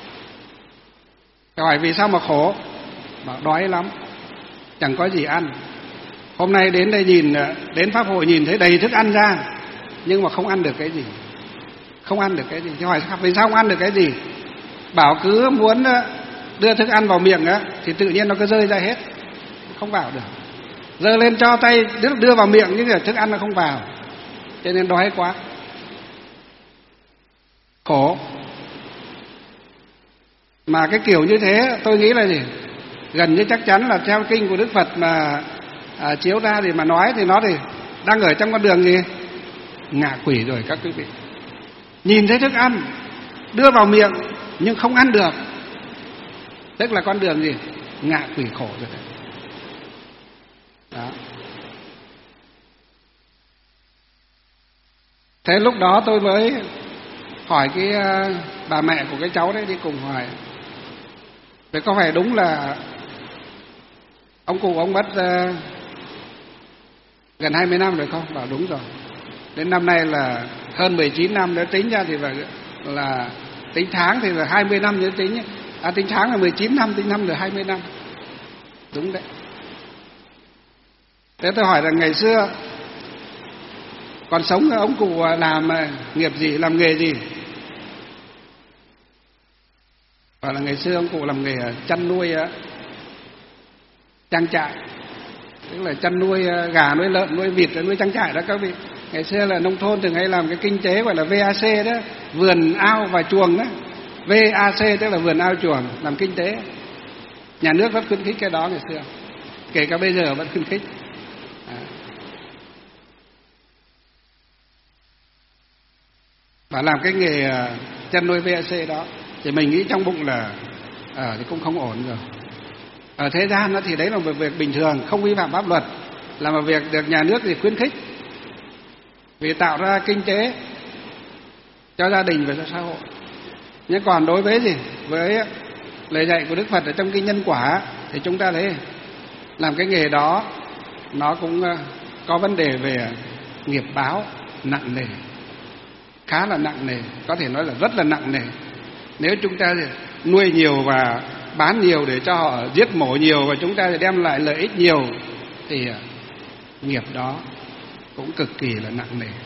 Hỏi vì sao mà khổ? Bảo đói lắm, chẳng có gì ăn. Hôm nay đến đây đến pháp hội nhìn thấy đầy thức ăn ra, nhưng mà không ăn được cái gì. Thì hỏi vì sao không ăn được cái gì? Bảo cứ muốn đưa thức ăn vào miệng thì tự nhiên nó cứ rơi ra hết, không vào được. Giơ lên cho tay đưa vào miệng nhưng mà thức ăn nó không vào, cho nên đói quá, khổ. Mà cái kiểu như thế tôi nghĩ là gì, gần như chắc chắn là theo kinh của Đức Phật mà chiếu ra thì mà nói thì nó thì đang ở trong con đường gì, ngạ quỷ rồi các quý vị. Nhìn thấy thức ăn đưa vào miệng nhưng không ăn được, tức là con đường gì, ngạ quỷ khổ rồi đấy. Đó. Thế lúc đó tôi mới hỏi cái bà mẹ của cái cháu đấy, đi cùng hỏi vậy có phải đúng là ông cụ ông mất gần 20 năm rồi không? Bảo đúng rồi, đến năm nay là hơn 19 năm, nếu tính ra thì là tính tháng thì là 20 năm, nếu tính tính tháng là 19 năm, tính năm là 20 năm. Đúng đấy. Thế tôi hỏi là ngày xưa còn sống ông cụ làm nghiệp gì, làm nghề gì? Bảo là ngày xưa ông cụ làm nghề chăn nuôi trang trại, tức là chăn nuôi gà, nuôi lợn, nuôi vịt, nuôi trang trại đó các vị. Ngày xưa là nông thôn thường hay làm cái kinh tế gọi là VAC đó, vườn ao và chuồng đó. VAC tức là vườn ao chuồng, làm kinh tế. Nhà nước rất khuyến khích cái đó ngày xưa, kể cả bây giờ vẫn khuyến khích. Và làm cái nghề chăn nuôi VAC đó thì mình nghĩ trong bụng là thì cũng không ổn rồi. Ở thế gian nó thì đấy là một việc bình thường, không vi phạm pháp luật, là một việc được nhà nước thì khuyến khích vì tạo ra kinh tế cho gia đình và cho xã hội. Nhưng còn đối với gì, với lời dạy của Đức Phật ở trong kinh Nhân Quả thì chúng ta thấy làm cái nghề đó nó cũng có vấn đề về nghiệp báo nặng nề, khá là nặng nề, có thể nói là rất là nặng nề. Nếu chúng ta nuôi nhiều và bán nhiều để cho họ giết mổ nhiều và chúng ta đem lại lợi ích nhiều thì nghiệp đó cũng cực kỳ là nặng nề.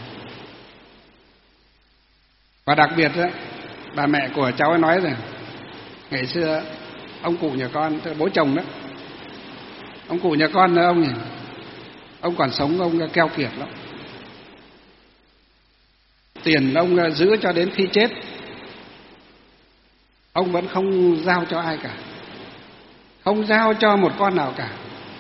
Và đặc biệt đó, bà mẹ của cháu ấy nói rằng ngày xưa ông cụ nhà con, bố chồng đó, ông cụ nhà con ông còn sống ông keo kiệt lắm. tiền ông giữ cho đến khi chết, ông vẫn không giao cho ai cả, không giao cho một con nào cả.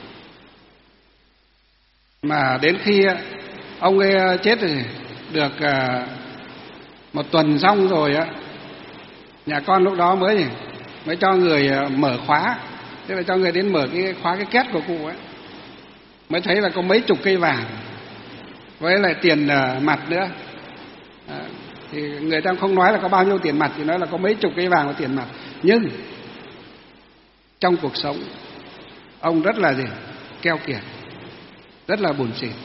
Mà đến khi ông ấy chết thì được một tuần xong rồi á, nhà con lúc đó mới cho người mở khóa, tức là cho người đến mở cái khóa cái két của cụ ấy, mới thấy là có mấy chục cây vàng với lại tiền mặt nữa. Thì người ta không nói là có bao nhiêu tiền mặt, thì nói là có mấy chục cây vàng và tiền mặt. Nhưng trong cuộc sống ông rất là keo kiệt, rất là bủn xỉn,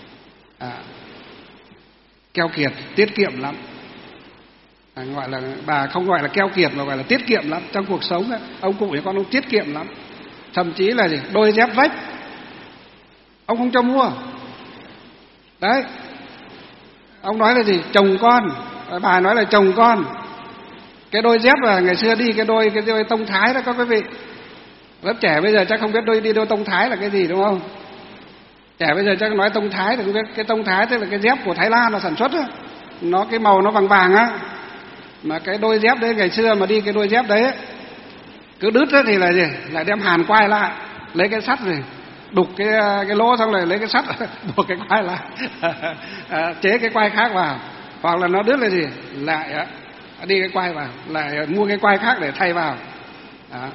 keo kiệt, tiết kiệm lắm. Gọi là bà không gọi là keo kiệt mà gọi là tiết kiệm lắm. Trong cuộc sống ông cụ nhà con ông tiết kiệm lắm. Thậm chí là đôi dép rách ông không cho mua. Đấy, ông nói là chồng con, bà nói là chồng con. Cái đôi dép là ngày xưa đi cái đôi tông thái đó, có quý vị. Lớp trẻ bây giờ chắc không biết đi đôi tông thái là cái gì, đúng không? Trẻ bây giờ chắc nói tông thái thì không biết. Cái tông thái tức là cái dép của Thái Lan nó sản xuất á, nó cái màu nó vàng vàng á. Mà cái đôi dép đấy ngày xưa mà đi cái đôi dép đấy cứ đứt á thì là lại đem hàn quai lại, lấy cái sắt rồi đục cái lỗ, xong rồi lấy cái sắt buộc cái quai lại, chế cái quai khác vào. Hoặc là nó đứt là lại đi cái quai vào, lại mua cái quai khác để thay vào. Đó.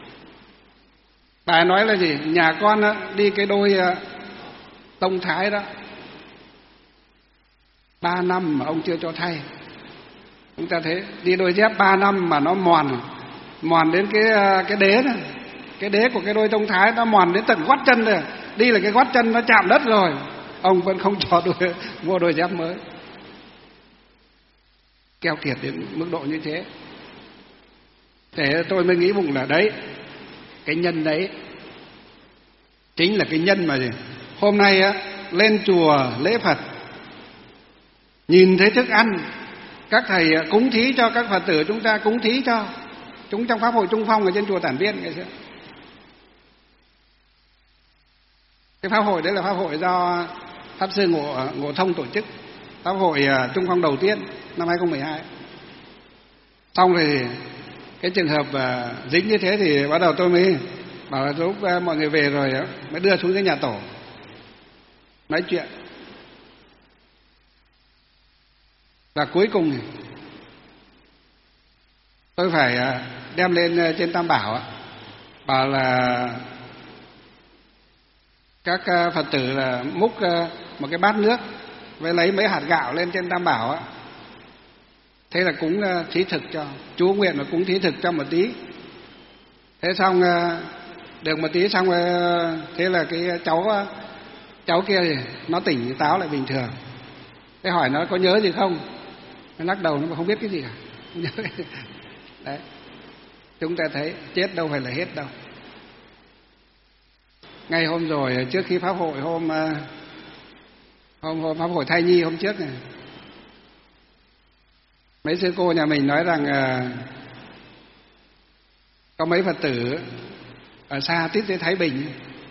Bà nói là nhà con đi cái đôi tông thái đó 3 năm mà ông chưa cho thay. Chúng ta thấy đi đôi dép 3 năm mà nó mòn đến cái đế đó. Cái đế của cái đôi tông thái nó mòn đến tận gót chân rồi. Đi là cái gót chân nó chạm đất rồi, ông vẫn không cho mua đôi dép mới. Keo kiệt đến mức độ như thế. Thế tôi mới nghĩ bụng là đấy, cái nhân đấy chính là cái nhân mà hôm nay lên chùa lễ Phật, nhìn thấy thức ăn các thầy cúng thí cho các Phật tử, chúng ta cúng thí cho chúng trong pháp hội Trung Phong ở trên chùa Tản Viên ngày xưa. Cái pháp hội đấy là pháp hội do Pháp sư Ngộ Thông tổ chức, pháp hội Trung Phong đầu tiên năm 2012. Xong rồi cái trường hợp dính như thế thì bắt đầu tôi mới bảo là lúc mọi người về rồi mới đưa xuống cái nhà tổ nói chuyện. Và cuối cùng thì tôi phải đem lên trên Tam Bảo, bảo là các Phật tử là múc một cái bát nước với lấy mấy hạt gạo lên trên Tam Bảo. Thế là cúng thí thực cho, chú nguyện là cúng thí thực cho một tí. Thế xong được một tí xong, thế là cái cháu kia thì nó tỉnh táo lại bình thường. Thế hỏi nó có nhớ gì không, nó lắc đầu, nó không biết cái gì cả. Đấy, chúng ta thấy chết đâu phải là hết đâu. Ngay hôm rồi trước khi pháp hội, hôm pháp hội thai nhi hôm trước này, mấy sư cô nhà mình nói rằng có mấy Phật tử ở xa tít tới Thái Bình,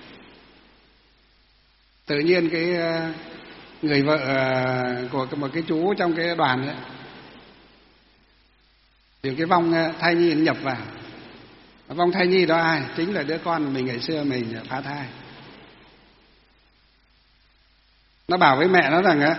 tự nhiên cái người vợ của một cái chú trong cái đoàn ấy, thì cái vong thai nhi nhập vào. Vong thai nhi đó ai? Chính là đứa con mình ngày xưa mình phá thai. Nó bảo với mẹ nó rằng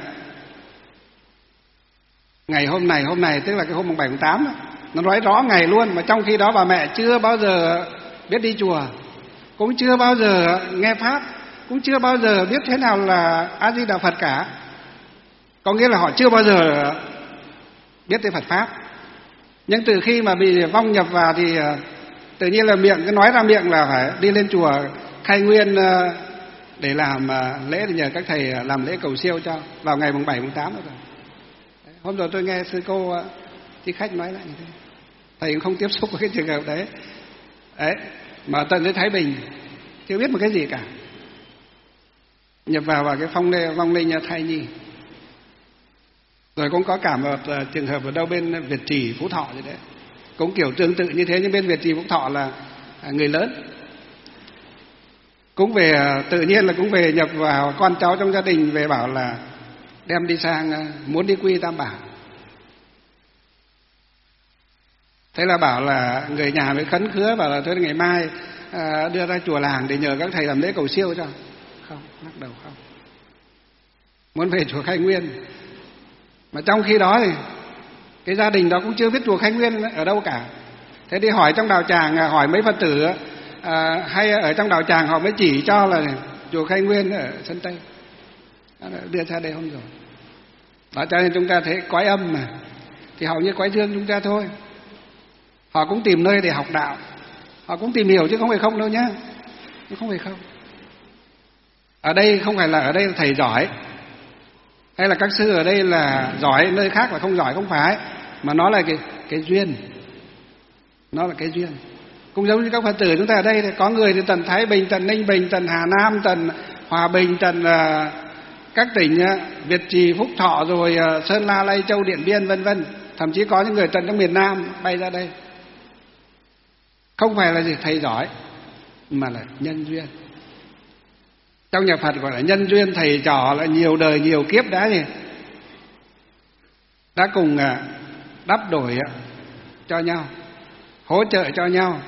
ngày hôm này tức là cái hôm 7 tháng 8 đó, nó nói rõ ngày luôn, mà trong khi đó bà mẹ chưa bao giờ biết đi chùa, cũng chưa bao giờ nghe pháp, cũng chưa bao giờ biết thế nào là A Di Đà Phật cả. Có nghĩa là họ chưa bao giờ biết tới Phật pháp. Nhưng từ khi mà bị vong nhập vào thì tự nhiên là miệng cứ nói ra miệng là phải đi lên chùa khai nguyên để làm lễ, để nhờ các thầy làm lễ cầu siêu cho vào ngày 7 tháng 8 rồi. Hôm rồi tôi nghe sư cô chị khách nói lại như thế. Thầy cũng không tiếp xúc với cái trường hợp đấy. Đấy, mà tận tới Thái Bình chưa biết một cái gì cả, nhập vào cái vong linh thai nhi. Rồi cũng có cả một trường hợp ở đâu bên Việt Trì Phú Thọ gì đấy, cũng kiểu tương tự như thế, nhưng bên Việt Trì Phú Thọ là người lớn, cũng về tự nhiên là cũng về nhập vào con cháu trong gia đình, về bảo là đem đi sang muốn đi quy Tam Bảo. Thế là bảo là người nhà mới khấn khứa bảo là thôi ngày mai đưa ra chùa làng để nhờ các thầy làm lễ cầu siêu cho. Không, lắc đầu không. Muốn về chùa Khai Nguyên. Mà trong khi đó thì cái gia đình đó cũng chưa biết chùa Khai Nguyên ở đâu cả. Thế đi hỏi trong đạo tràng, hỏi mấy Phật tử hay ở trong đạo tràng họ mới chỉ cho là chùa Khai Nguyên ở Sơn Tây. Đưa ra đây không rồi. Đó, cho nên chúng ta thấy cõi âm mà thì hầu như cõi dương chúng ta thôi. Họ cũng tìm nơi để học đạo, họ cũng tìm hiểu chứ không phải không đâu nhá, không phải không. Ở đây không phải là ở đây là thầy giỏi, hay là các sư ở đây là giỏi, nơi khác là không giỏi, không phải, mà nó là cái duyên, nó là cái duyên. Cũng giống như các Phật tử chúng ta ở đây thì có người thì tận Thái Bình, tận Ninh Bình, tận Hà Nam, tận Hòa Bình, tận các tỉnh Việt Trì, Phúc Thọ, rồi Sơn La, Lai Châu, Điện Biên, vân vân. Thậm chí có những người tận trong miền Nam bay ra đây. Không phải là gì thầy giỏi, mà là nhân duyên. Trong nhà Phật gọi là nhân duyên, thầy trò là nhiều đời nhiều kiếp đã cùng đắp đổi cho nhau, hỗ trợ cho nhau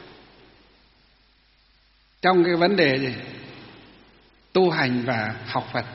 trong cái vấn đề gì tu hành và học Phật.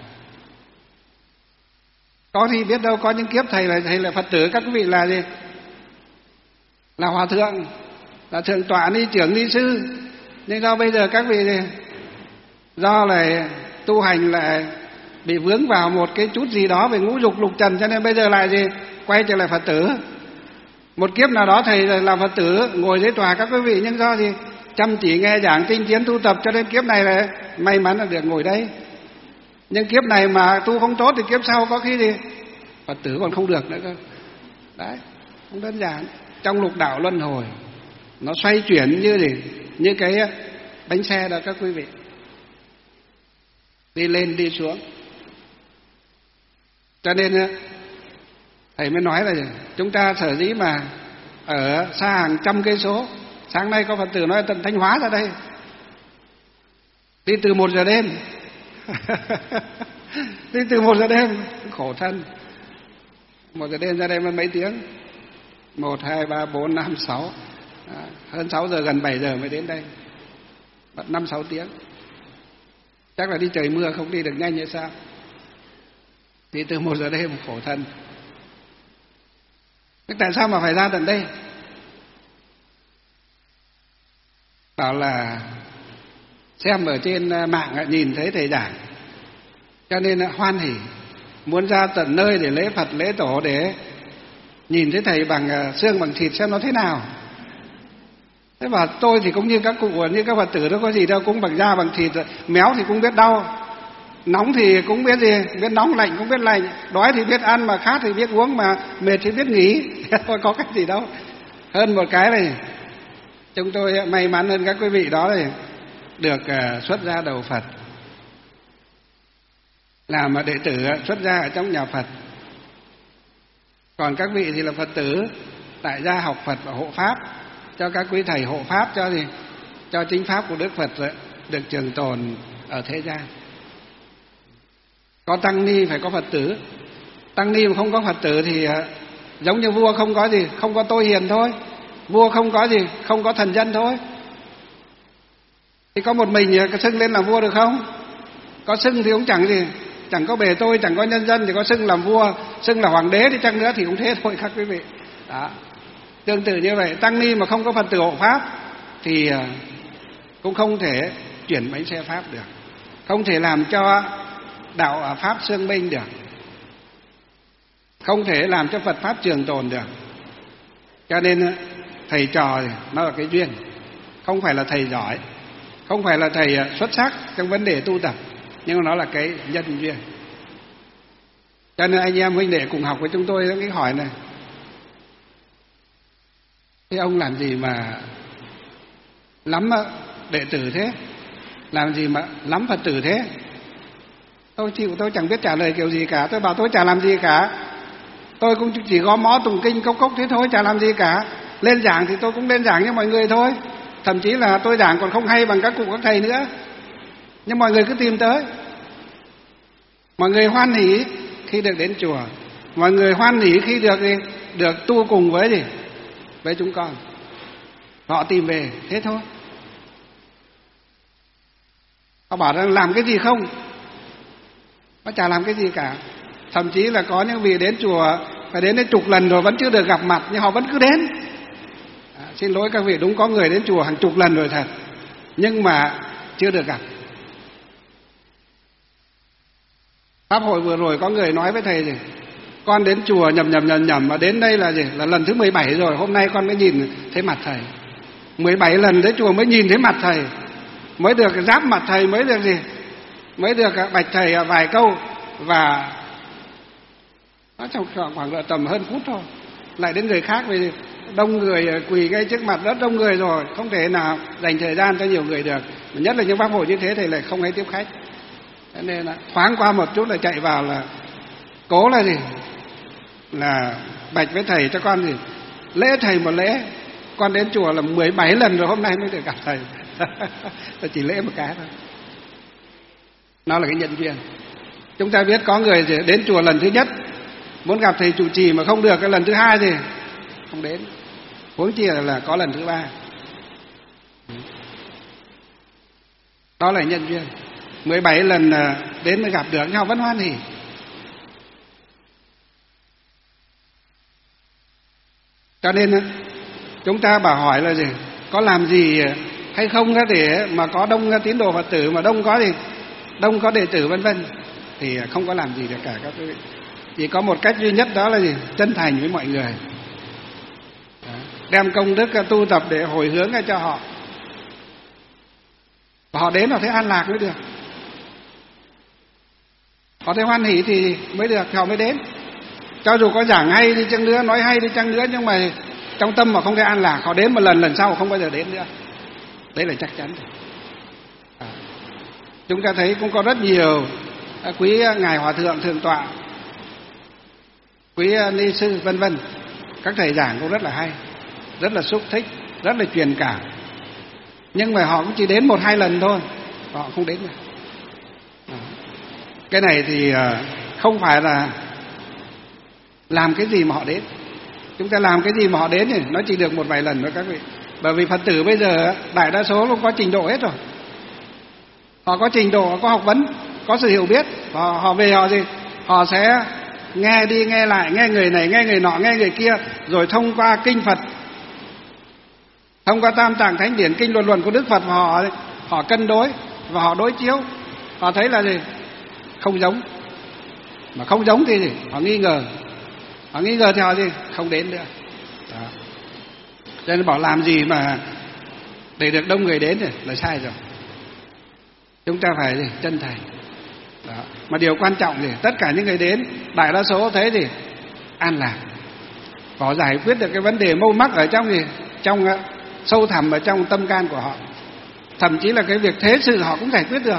Có thì biết đâu có những kiếp thầy là Phật tử, các quý vị là gì, là hòa thượng, là thượng tọa, ni trưởng, ni sư. Nhưng do bây giờ các vị do là tu hành lại bị vướng vào một cái chút gì đó về ngũ dục lục trần, cho nên bây giờ lại gì quay trở lại Phật tử. Một kiếp nào đó thầy là Phật tử ngồi dưới tòa các quý vị, nhưng do gì chăm chỉ nghe giảng tinh tiến tu tập, cho nên kiếp này là may mắn là được ngồi đây. Nhưng kiếp này mà tu không tốt thì kiếp sau có khi thì Phật tử còn không được nữa cơ. Đấy, không đơn giản. Trong lục đạo luân hồi nó xoay chuyển như cái bánh xe đó các quý vị, đi lên đi xuống. Cho nên thầy mới nói là chúng ta sở dĩ mà ở xa hàng trăm cây số. Sáng nay có Phật tử nói tận Thanh Hóa ra đây, đi từ 1 giờ đêm đi từ 1 giờ đêm, khổ thân. 1 giờ đêm ra đây mất mấy tiếng? 1, 2, 3, 4, 5, 6, hơn 6 giờ, gần 7 giờ mới đến đây, mất 5-6 tiếng. Chắc là đi trời mưa không đi được nhanh như sao. Đi từ 1 giờ đêm, khổ thân. Thế tại sao mà phải ra tận đây? Bảo là xem ở trên mạng nhìn thấy thầy giảng, cho nên hoan hỉ muốn ra tận nơi để lễ Phật lễ Tổ, để nhìn thấy thầy bằng xương bằng thịt xem nó thế nào. Thế bảo tôi thì cũng như các cụ, như các Phật tử đó, có gì đâu, cũng bằng da bằng thịt, méo thì cũng biết đau, nóng thì cũng biết gì, biết nóng, lạnh cũng biết lạnh, đói thì biết ăn, mà khát thì biết uống, mà mệt thì biết nghỉ. Thôi có cách gì đâu. Hơn một cái này, chúng tôi may mắn hơn các quý vị đó là được xuất gia đầu Phật, làm đệ tử xuất gia ở trong nhà Phật. Còn các vị thì là Phật tử tại gia học Phật và hộ pháp cho các quý thầy, hộ pháp cho gì, cho chính pháp của Đức Phật được trường tồn ở thế gian. Có tăng ni phải có Phật tử. Tăng ni mà không có Phật tử thì giống như vua không có gì, không có tôi hiền thôi. Vua không có gì, không có thần dân thôi. Thì có một mình xưng lên làm vua được không? Có xưng thì cũng chẳng gì, chẳng có bề tôi, chẳng có nhân dân, thì có xưng làm vua, xưng là hoàng đế đi chăng nữa thì cũng thế thôi các quý vị. Đó. Tương tự như vậy, tăng ni mà không có Phật tử hộ pháp thì cũng không thể chuyển bánh xe pháp được, không thể làm cho đạo pháp xương minh được, không thể làm cho Phật pháp trường tồn được. Cho nên thầy trò nó là cái duyên, không phải là thầy giỏi, không phải là thầy xuất sắc trong vấn đề tu tập, nhưng mà nó là cái nhân duyên. Cho nên anh em huynh đệ cùng học với chúng tôi cái hỏi này: thế ông làm gì mà lắm đệ tử thế, làm gì mà lắm Phật tử thế? Tôi chịu, tôi chẳng biết trả lời kiểu gì cả. Tôi bảo tôi chả làm gì cả, tôi cũng chỉ gom mõ tụng kinh cốc cốc thế thôi, chả làm gì cả. Lên giảng thì tôi cũng lên giảng như mọi người thôi, thậm chí là tôi giảng còn không hay bằng các cụ các thầy nữa, nhưng mọi người cứ tìm tới, mọi người hoan hỉ khi được đến chùa, mọi người hoan hỉ khi được tu cùng với chúng con. Họ tìm về thế thôi. Họ bảo rằng làm cái gì không? Họ chả làm cái gì cả. Thậm chí là có những vị đến chùa phải đến đến chục lần rồi vẫn chưa được gặp mặt, nhưng họ vẫn cứ đến. Xin lỗi các vị, đúng có người đến chùa hàng chục lần rồi thật, nhưng mà chưa được gặp. Pháp hội vừa rồi có người nói với thầy gì, con đến chùa nhầm mà đến đây là gì, là lần thứ 17 rồi, hôm nay con mới nhìn thấy mặt thầy. 17 lần đến chùa mới nhìn thấy mặt thầy, mới được giáp mặt thầy, mới được gì, mới được bạch thầy vài câu, và nó trong khoảng tầm hơn phút thôi, lại đến người khác vì đông người quỳ ngay trước mặt, rất đông người rồi, không thể nào dành thời gian cho nhiều người được. Nhất là những pháp hội như thế thì lại không hay tiếp khách, cho nên là thoáng qua một chút là chạy vào, là cố là gì, là bạch với thầy cho con gì, lễ thầy một lễ. Con đến chùa là 17 lần rồi, hôm nay mới được gặp thầy. Tôi chỉ lễ một cái thôi. Nó là cái nhân duyên. Chúng ta biết có người đến chùa lần thứ nhất muốn gặp thầy trụ trì mà không được, cái lần thứ hai thì không đến, huống chi là có lần thứ ba. Đó là nhân duyên. 17 lần đến mới gặp được, nhau vẫn hoan hỉ. Cho nên chúng ta bảo hỏi là gì, có làm gì hay không để mà có đông tín đồ Phật tử, mà đông có đệ tử vân vân, thì không có làm gì được cả các quý vị. Chỉ có một cách duy nhất, đó là gì, chân thành với mọi người. Đem công đức tu tập để hồi hướng cho họ, và họ đến họ thấy an lạc mới được, họ thấy hoan hỷ thì mới được, họ mới đến. Cho dù có giảng hay đi chăng nữa, nói hay đi chăng nữa, nhưng mà trong tâm mà không thấy an lạc, họ đến một lần sau không bao giờ đến nữa. Đấy là chắc chắn. Chúng ta thấy cũng có rất nhiều quý ngài hòa thượng thượng tọa, quý ni sư vân vân, các thầy giảng cũng rất là hay, rất là xúc thích, rất là truyền cảm, nhưng mà họ cũng chỉ đến 1-2 lần thôi, họ không đến nữa. Cái này thì không phải là làm cái gì mà họ đến. Chúng ta làm cái gì mà họ đến thì nó chỉ được một vài lần thôi các vị. Bởi vì Phật tử bây giờ đại đa số cũng có trình độ hết rồi. Họ có trình độ, có học vấn, có sự hiểu biết. Họ về họ gì? Họ sẽ nghe đi nghe lại, nghe người này, nghe người nọ, nghe người kia, rồi thông qua kinh Phật, thông qua Tam Tạng Thánh Điển, kinh luận của Đức Phật, họ cân đối và họ đối chiếu. Họ thấy là gì? Không giống. Mà không giống thì gì? Họ nghi ngờ. Họ nghi ngờ thì họ gì? Không đến nữa. Đó. Cho nên bảo làm gì mà để được đông người đến thì là sai rồi. Chúng ta phải gì? Chân thành. Đó. Mà điều quan trọng thì tất cả những người đến, đại đa số thế thì an lạc, có giải quyết được cái vấn đề mâu mắc ở trong gì, trong sâu thẳm ở trong tâm can của họ. Thậm chí là cái việc thế sự họ cũng giải quyết được.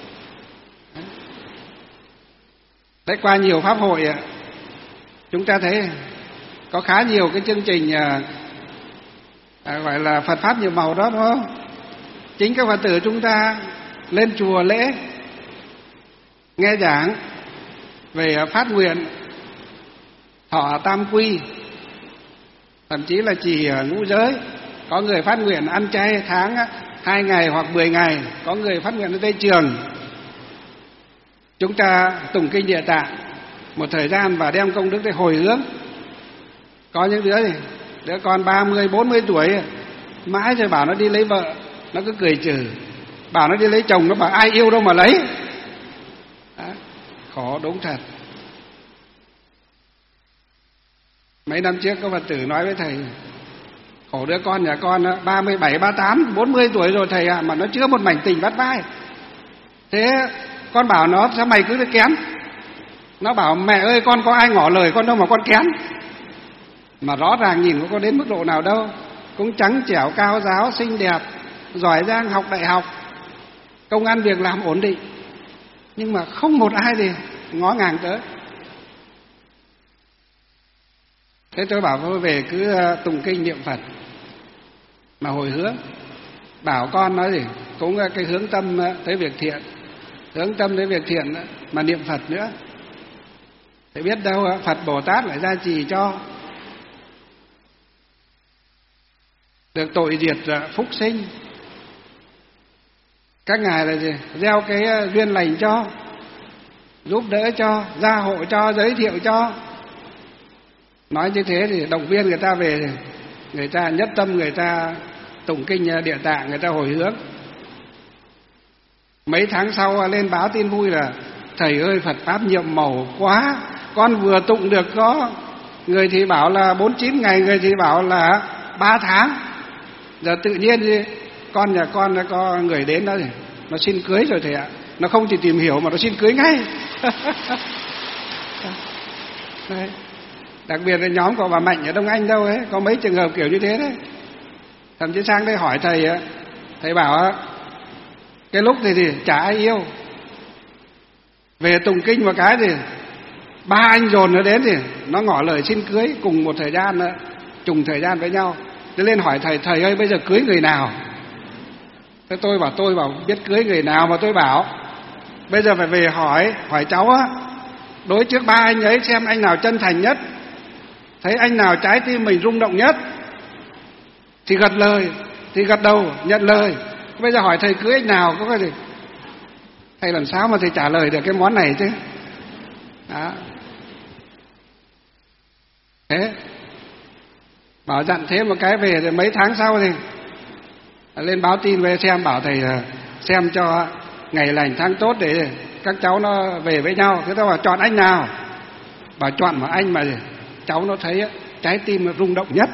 Đấy, qua nhiều pháp hội chúng ta thấy có khá nhiều cái chương trình gọi là Phật pháp nhiều màu đó, đúng không? Chính các Phật tử chúng ta lên chùa lễ, nghe giảng về phát nguyện thọ tam quy, thậm chí là chỉ ngũ giới. Có người phát nguyện ăn chay tháng 2 ngày hoặc 10 ngày, có người phát nguyện ở Tây Trường. Chúng ta tụng kinh Địa Tạng một thời gian và đem công đức để hồi hướng. Có những đứa con 30, 40 tuổi mãi rồi bảo nó đi lấy vợ, nó cứ cười trừ. Bảo nó đi lấy chồng, nó bảo ai yêu đâu mà lấy. Đó, khổ đúng thật. Mấy năm trước có Phật tử nói với thầy, khổ đứa con nhà con 37, 38, 40 tuổi rồi thầy ạ, mà nó chưa một mảnh tình vắt vai. Thế con bảo nó sao mày cứ kén? Nó bảo mẹ ơi, con có ai ngỏ lời con đâu mà con kén. Mà rõ ràng nhìn có đến mức độ nào đâu, cũng trắng trẻo, cao ráo, xinh đẹp, giỏi giang, học đại học, công ăn việc làm ổn định, nhưng mà không một ai thì ngó ngàng tới. Thế tôi bảo thôi về cứ tụng kinh niệm Phật mà hồi hướng. Bảo con nói gì cũng cái hướng tâm tới việc thiện, hướng tâm tới việc thiện mà niệm Phật nữa. Để biết đâu Phật Bồ Tát lại gia trì cho, được tội diệt phúc sinh. Các ngài là gì? Gieo cái duyên lành cho, giúp đỡ cho, gia hộ cho, giới thiệu cho. Nói như thế thì động viên người ta về, người ta nhất tâm, người ta tụng kinh Địa Tạng, người ta hồi hướng. Mấy tháng sau lên báo tin vui là thầy ơi, Phật Pháp nhiệm màu quá, con vừa tụng được có, người thì bảo là 49 ngày, người thì bảo là 3 tháng. Giờ tự nhiên thì con nhà con nó có người đến đó thì nó xin cưới rồi thầy ạ. Nó không chỉ tìm hiểu mà nó xin cưới ngay. Đấy. Đặc biệt là nhóm của bà Mạnh ở Đông Anh đâu ấy, có mấy trường hợp kiểu như thế đấy. Thậm chí sang đây hỏi thầy, thầy bảo cái lúc thì chả ai yêu, về tụng kinh một cái thì 3 anh dồn nó đến thì nó ngỏ lời xin cưới cùng một thời gian nữa, trùng thời gian với nhau. Thế lên hỏi thầy, thầy ơi bây giờ cưới người nào? Thế tôi bảo biết cưới người nào mà tôi bảo bây giờ phải về hỏi cháu á, đối trước 3 anh ấy xem anh nào chân thành nhất, thấy anh nào trái tim mình rung động nhất thì gật lời, thì gật đầu nhận lời. Bây giờ hỏi thầy cưới anh nào có cái gì? Thầy làm sao mà thầy trả lời được cái món này chứ? Đó. Thế bảo dặn thế một cái về, rồi mấy tháng sau thì lên báo tin về xem, bảo thầy xem cho ngày lành tháng tốt để các cháu nó về với nhau. Thế tao bảo chọn anh nào? Bảo chọn một anh mà cháu nó thấy trái tim nó rung động nhất.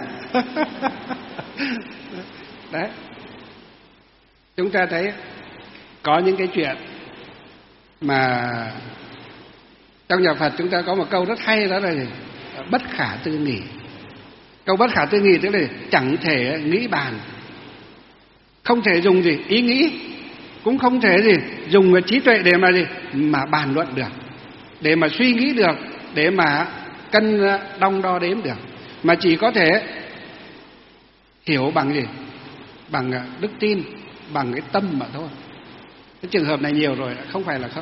Đấy. Chúng ta thấy có những cái chuyện mà trong nhà Phật chúng ta có một câu rất hay, đó là gì? Bất khả tư nghị. Câu bất khả tư nghị tức là chẳng thể nghĩ bàn, không thể dùng gì ý nghĩ, cũng không thể gì dùng trí tuệ để mà gì mà bàn luận được, để mà suy nghĩ được, để mà cân đong đo đếm được, mà chỉ có thể hiểu bằng gì? Bằng đức tin, bằng cái tâm mà thôi. Cái trường hợp này nhiều rồi, không phải là không.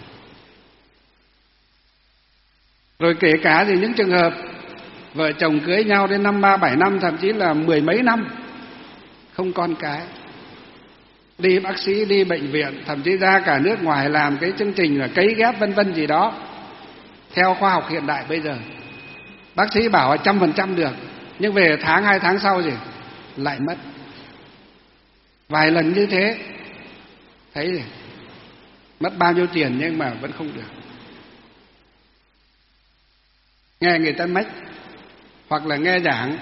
Rồi kể cả thì những trường hợp vợ chồng cưới nhau đến 5, 3, 7 năm, thậm chí là 10 mấy năm không con cái, đi bác sĩ, đi bệnh viện, thậm chí ra cả nước ngoài làm cái chương trình là cấy ghép vân vân gì đó. Theo khoa học hiện đại bây giờ, bác sĩ bảo 100% được, nhưng về tháng 2 tháng sau gì lại mất. Vài lần như thế, thấy gì mất bao nhiêu tiền nhưng mà vẫn không được. Nghe người ta mách hoặc là nghe giảng,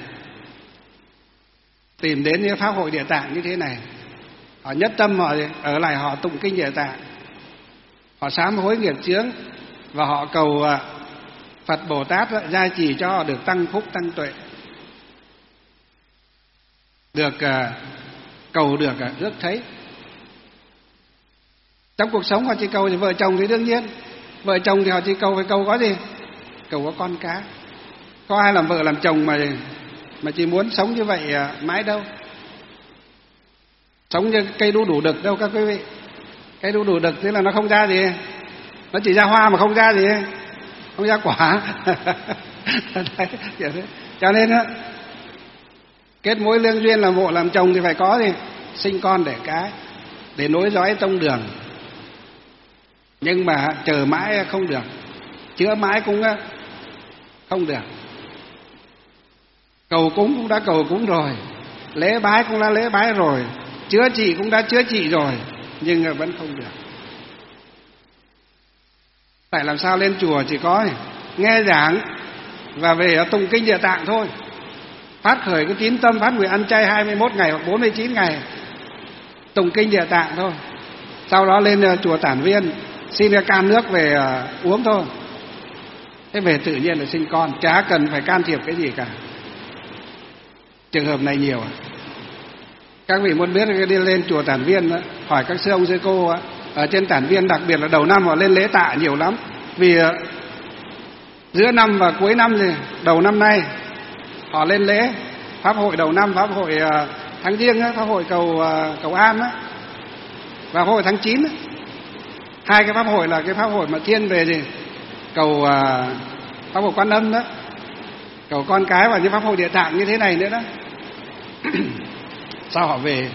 tìm đến những pháp hội Địa Tạng như thế này, họ nhất tâm, họ ở lại họ tụng kinh Địa Tạng, họ sám hối nghiệp chướng và họ cầu Phật Bồ Tát gia trì cho họ được tăng phúc tăng tuệ, được cầu được ước thấy. Trong cuộc sống họ chỉ cầu thì vợ chồng thì đương nhiên, vợ chồng thì họ chỉ cầu, phải cầu có gì? Cầu có con cái. Có ai làm vợ làm chồng mà chỉ muốn sống như vậy mãi đâu. Sống như cây đu đủ đực đâu các quý vị. Cây đu đủ đực tức là nó không ra gì, nó chỉ ra hoa mà không ra gì, không ra quả. Cho nên kết mối lương duyên làm vợ làm chồng thì phải có gì, sinh con đẻ cái để nối dõi tông đường. Nhưng mà chờ mãi không được, chữa mãi cũng không được. Cầu cúng cũng đã cầu cúng rồi, lễ bái cũng đã lễ bái rồi, chữa trị cũng đã chữa trị rồi, nhưng vẫn không được. Tại làm sao lên chùa chỉ có nghe giảng và về tụng kinh Địa Tạng thôi, phát khởi cái tín tâm phát nguyện ăn chay 21 ngày hoặc 49 ngày, tụng kinh Địa Tạng thôi. Sau đó lên chùa Tản Viên xin cái can nước về uống thôi. Thế về tự nhiên là sinh con, chả cần phải can thiệp cái gì cả. Trường hợp này nhiều. Các vị muốn biết đi lên chùa Tản Viên hỏi các sư ông sư cô ở trên Tản Viên, đặc biệt là đầu năm họ lên lễ tạ nhiều lắm. Vì giữa năm và cuối năm thì đầu năm nay họ lên lễ pháp hội đầu năm, pháp hội tháng Giêng, pháp hội cầu an và pháp hội tháng 9. Hai cái pháp hội là cái pháp hội mà thiên về gì cầu Pháp hội Quan Âm đó, cầu con cái vào như Pháp hội Địa Tạng như thế này nữa đó. Sao họ về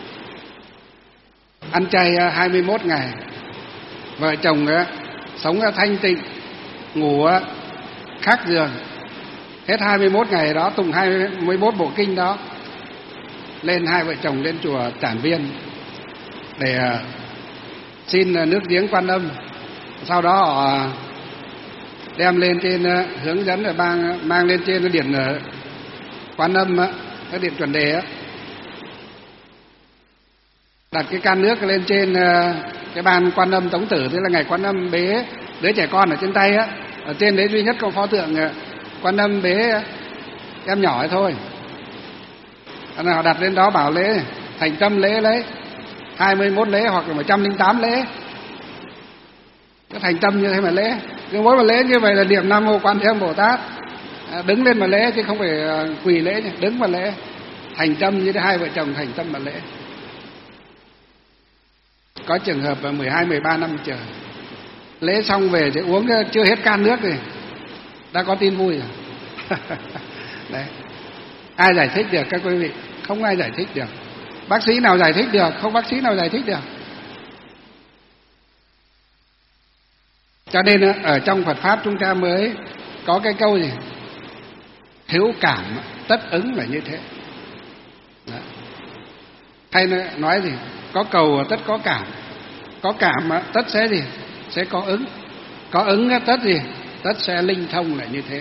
ăn chay 21 ngày, vợ chồng sống thanh tịnh, ngủ khác giường, hết 21 ngày đó tụng 21 bộ kinh đó, lên hai vợ chồng lên chùa Trản Viên để xin nước giếng Quan Âm. Sau đó họ đem lên trên, hướng dẫn rồi mang lên trên cái điện Quan Âm cái điện chuẩn đề á, đặt cái can nước lên trên cái bàn Quan Âm Tống Tử. Thế là ngày Quan Âm bế đứa trẻ con ở trên tay á, ở trên đấy duy nhất có pho tượng Quan Âm bế em nhỏ ấy thôi. Họ đặt lên đó bảo lễ thành tâm lễ lấy 21 lễ hoặc là 108 lễ, cái thành tâm như thế mà lễ. Cứ mỗi một lễ như vậy là niệm Nam Mô Quan Thế Âm Bồ Tát, đứng lên mà lễ chứ không phải quỳ lễ nhỉ, đứng mà lễ, thành tâm như thế. Hai vợ chồng thành tâm mà lễ. Có trường hợp 12-13 năm trời, lễ xong về thì uống chưa hết can nước thì đã có tin vui rồi. Đấy. Ai giải thích được các quý vị? Không ai giải thích được. Bác sĩ nào giải thích được? Không bác sĩ nào giải thích được. Cho nên ở trong Phật Pháp chúng ta mới có cái câu gì? Hữu cảm tất ứng là như thế. Đó. Hay nói gì? Có cầu tất có cảm. Có cảm tất sẽ gì? Sẽ có ứng. Có ứng tất gì? Tất sẽ linh thông là như thế.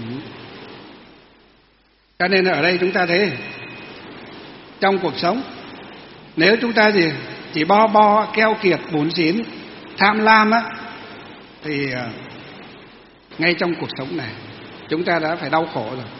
Cho nên ở đây chúng ta thấy trong cuộc sống, nếu chúng ta gì chỉ bo keo kiệt bủn xỉn tham lam á, thì ngay trong cuộc sống này chúng ta đã phải đau khổ rồi.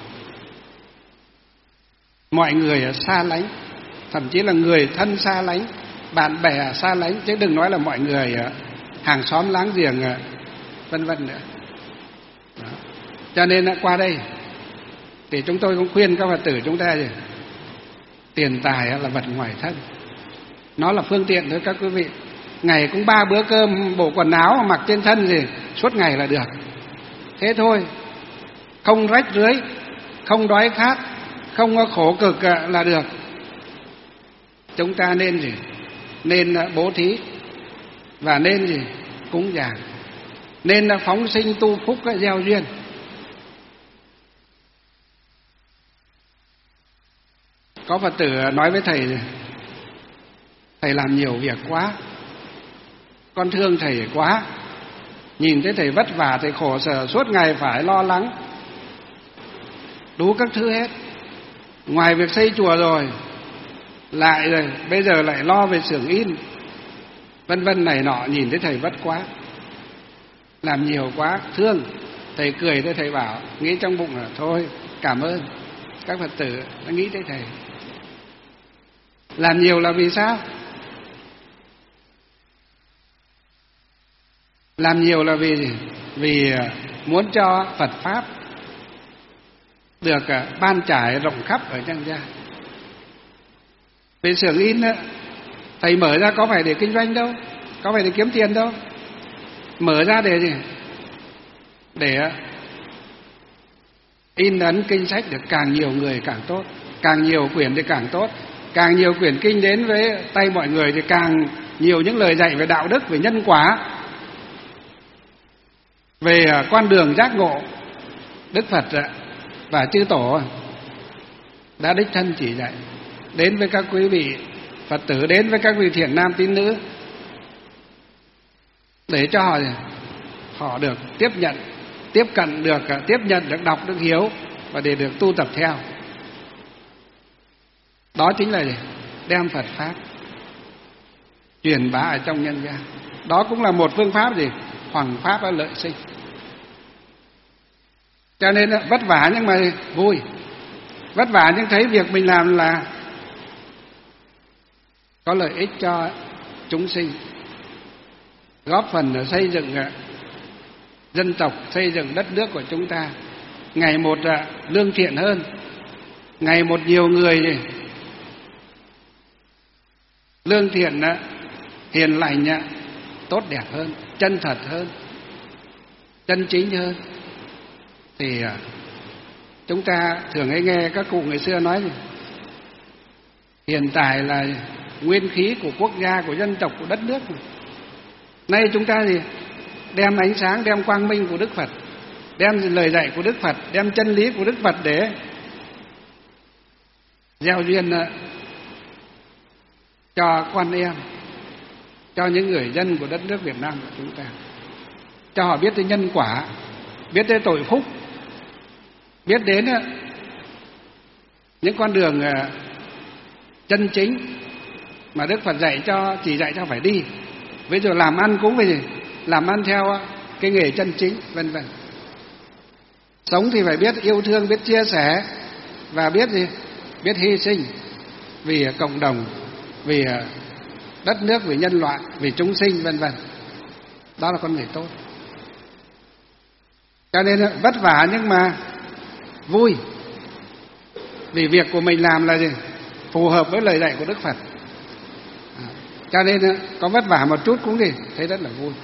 Mọi người xa lánh, thậm chí là người thân xa lánh, bạn bè xa lánh, chứ đừng nói là mọi người hàng xóm láng giềng vân vân nữa. Đó. Cho nên qua đây thì chúng tôi cũng khuyên các Phật tử chúng ta gì, tiền tài là vật ngoài thân, nó là phương tiện thôi các quý vị. Ngày cũng 3 bữa cơm, bộ quần áo mặc trên thân gì suốt ngày là được, thế thôi. Không rách rưới, không đói khát, không khổ cực là được. Chúng ta nên gì? Nên bố thí, và nên gì? Cúng dường, nên phóng sinh tu phúc gieo duyên. Có Phật tử nói với thầy: thầy làm nhiều việc quá, con thương thầy quá. Nhìn thấy thầy vất vả, thầy khổ sở, suốt ngày phải lo lắng đủ các thứ hết. Ngoài việc xây chùa rồi, bây giờ lại lo về xưởng in, vân vân này nọ. Nhìn thấy thầy vất quá, làm nhiều quá, thương. Thầy cười tới, thầy bảo, nghĩ trong bụng là thôi, cảm ơn các Phật tử đã nghĩ tới thầy. Làm nhiều là vì sao? Làm nhiều là vì gì? Vì muốn cho Phật Pháp được ban trải rộng khắp ở nhân gian. Vì xưởng in thầy mở ra có phải để kinh doanh đâu, có phải để kiếm tiền đâu. Mở ra để gì? Để in ấn kinh sách được càng nhiều người càng tốt, càng nhiều quyển thì càng tốt. Càng nhiều quyển kinh đến với tay mọi người thì càng nhiều những lời dạy về đạo đức, về nhân quả, về con đường giác ngộ. Đức Phật và chư Tổ đã đích thân chỉ dạy đến với các quý vị Phật tử, đến với các vị thiện nam tín nữ, để cho họ được tiếp cận được, tiếp nhận được, đọc được, hiểu và để được tu tập theo. Đó chính là đem Phật Pháp truyền bá ở trong nhân gian. Đó cũng là một phương pháp hoằng pháp và lợi sinh. Cho nên vất vả nhưng mà vui, vất vả nhưng thấy việc mình làm là có lợi ích cho chúng sinh, góp phần xây dựng dân tộc, xây dựng đất nước của chúng ta ngày một lương thiện hơn, ngày một nhiều người lương thiện, hiền lành, tốt đẹp hơn, chân thật hơn, chân chính hơn. Thì chúng ta thường hay nghe các cụ ngày xưa nói gì? Hiện tại là nguyên khí của quốc gia, của dân tộc, của đất nước. Nay chúng ta thì đem ánh sáng, đem quang minh của Đức Phật, đem lời dạy của Đức Phật, đem chân lý của Đức Phật để gieo duyên cho con em, cho những người dân của đất nước Việt Nam của chúng ta, cho họ biết đến nhân quả, biết đến tội phúc, biết đến những con đường chân chính mà Đức Phật chỉ dạy cho phải đi. Ví dụ làm ăn cũng phải gì? Làm ăn theo cái nghề chân chính, vân vân. Sống thì phải biết yêu thương, biết chia sẻ và biết gì? Biết hy sinh vì cộng đồng, vì đất nước, vì nhân loại, vì chúng sinh, vân vân. Đó là con người tốt. Cho nên vất vả nhưng mà vui, vì việc của mình làm là gì? Phù hợp với lời dạy của Đức Phật. Cho nên có vất vả một chút cũng gì thấy rất là vui.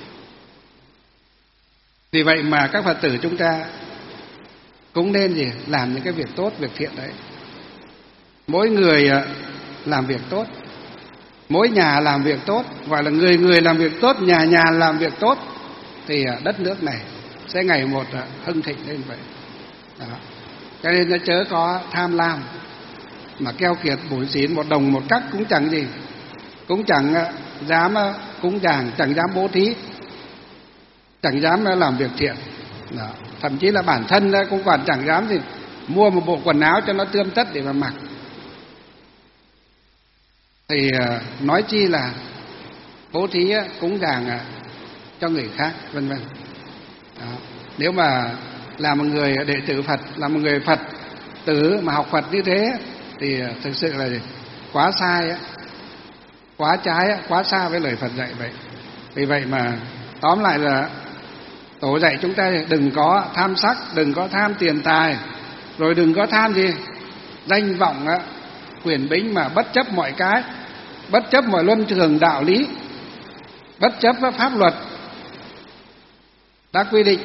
Vì vậy mà các Phật tử chúng ta cũng nên gì? Làm những cái việc tốt, việc thiện đấy. Mỗi người làm việc tốt, mỗi nhà làm việc tốt, gọi là người người làm việc tốt, nhà nhà làm việc tốt, thì đất nước này sẽ ngày một hưng thịnh lên vậy. Đó. Cho nên nó chớ có tham lam mà keo kiệt bủn xỉn, một đồng một cắc cũng chẳng gì, cũng chẳng dám cúng dường, chẳng dám bố thí, chẳng dám làm việc thiện. Đó. Thậm chí là bản thân cũng còn chẳng dám gì mua một bộ quần áo cho nó tươm tất để mà mặc. Thì nói chi là bố thí cúng dường cho người khác, vân vân. Nếu mà là một người đệ tử Phật, là một người Phật tử mà học Phật như thế thì thực sự là quá sai, quá trái, quá xa với lời Phật dạy vậy. Vì vậy mà tóm lại là Tổ dạy chúng ta đừng có tham sắc, đừng có tham tiền tài, rồi đừng có tham gì? Danh vọng, quyền bính, mà bất chấp mọi cái, bất chấp mọi luân thường đạo lý, bất chấp pháp luật đã quy định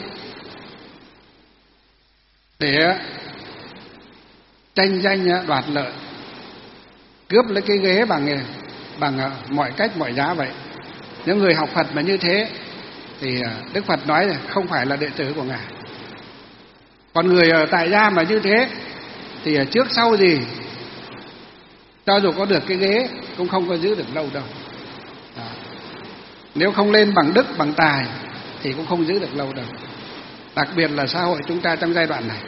để tranh danh đoạt lợi, cướp lấy cái ghế bằng mọi cách mọi giá vậy. Những người học Phật mà như thế thì Đức Phật nói là không phải là đệ tử của Ngài. Còn người ở tại gia mà như thế thì trước sau gì cho dù có được cái ghế cũng không có giữ được lâu đâu. Đó. Nếu không lên bằng đức, bằng tài thì cũng không giữ được lâu đâu. Đặc biệt là xã hội chúng ta trong giai đoạn này.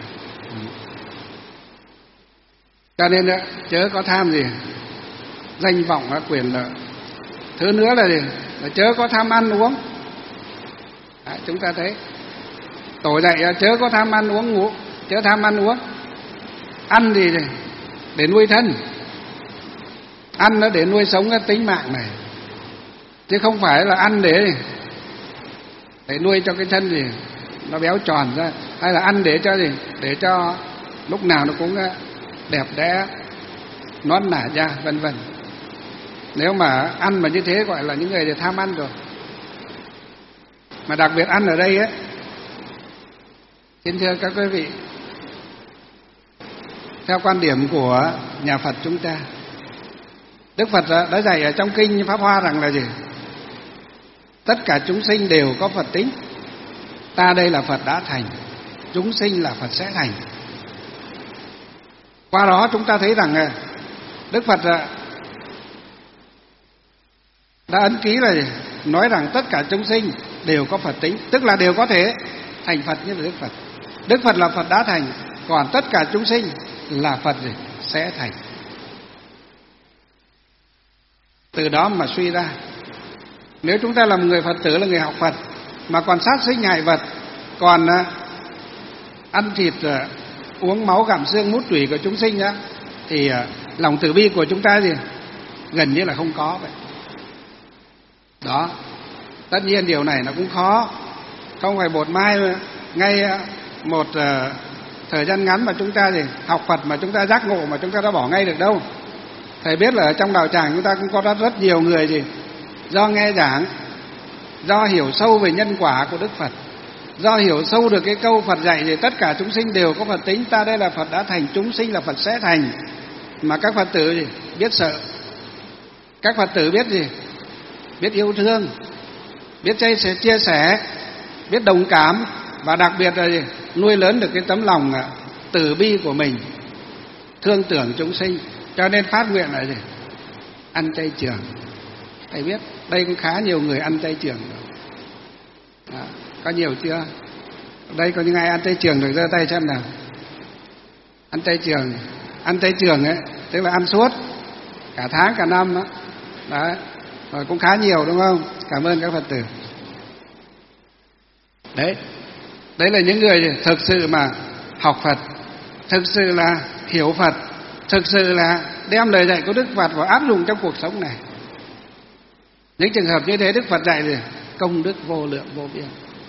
Cho nên chớ có tham gì danh vọng, quyền lợi. Thứ nữa là gì? Là chớ có tham ăn uống. Đấy, chúng ta thấy Tổ dạy chớ có tham ăn uống ngủ, chớ tham ăn uống. Ăn thì để nuôi thân, ăn nó để nuôi sống cái tính mạng này, chứ không phải là ăn để nuôi cho cái thân gì nó béo tròn ra, hay là ăn để cho gì, để cho lúc nào nó cũng đẹp đẽ nõn nả ra, vân vân. Nếu mà ăn mà như thế gọi là những người tham ăn rồi. Mà đặc biệt ăn ở đây xin thưa các quý vị, theo quan điểm của nhà Phật chúng ta, Đức Phật đã dạy ở trong kinh Pháp Hoa rằng là gì? Tất cả chúng sinh đều có Phật tính. Ta đây là Phật đã thành, chúng sinh là Phật sẽ thành. Qua đó chúng ta thấy rằng Đức Phật đã ấn ký là gì? Nói rằng tất cả chúng sinh đều có Phật tính, tức là đều có thể thành Phật như là Đức Phật. Đức Phật là Phật đã thành, còn tất cả chúng sinh là Phật gì? Sẽ thành. Từ đó mà suy ra, nếu chúng ta là một người Phật tử, là người học Phật mà còn sát sinh hại vật, còn ăn thịt, uống máu, gặm xương, mút tủy của chúng sinh á, thì lòng từ bi của chúng ta gì gần như là không có vậy. Đó, tất nhiên điều này nó cũng khó, không phải một mai ngay một thời gian ngắn mà chúng ta gì học Phật mà chúng ta giác ngộ mà chúng ta đã bỏ ngay được đâu. Thầy biết là ở trong đạo tràng chúng ta cũng có rất nhiều người gì do nghe giảng, do hiểu sâu về nhân quả của Đức Phật, Do hiểu sâu được cái câu Phật dạy thì tất cả chúng sinh đều có Phật tính. Ta đây là Phật đã thành, chúng sinh là Phật sẽ thành. Mà các Phật tử gì? Biết sợ. Các Phật tử biết gì? Biết yêu thương, biết chia sẻ, biết đồng cảm, và đặc biệt là gì? Nuôi lớn được cái tấm lòng từ bi của mình, thương tưởng chúng sinh. Cho nên phát nguyện là gì? Ăn chay trường. Thầy biết đây cũng khá nhiều người ăn chay trường rồi. Có nhiều chưa? Đây có những ai ăn chay trường được giơ tay xem nào. Ăn chay trường ấy, tức là ăn suốt cả tháng cả năm đó. Đấy, rồi cũng khá nhiều đúng không? Cảm ơn các Phật tử. Đấy là những người thực sự mà học Phật, thực sự là hiểu Phật, thực sự là đem lời dạy của Đức Phật vào áp dụng trong cuộc sống này. Những trường hợp như thế Đức Phật dạy gì? Công đức vô lượng vô biên.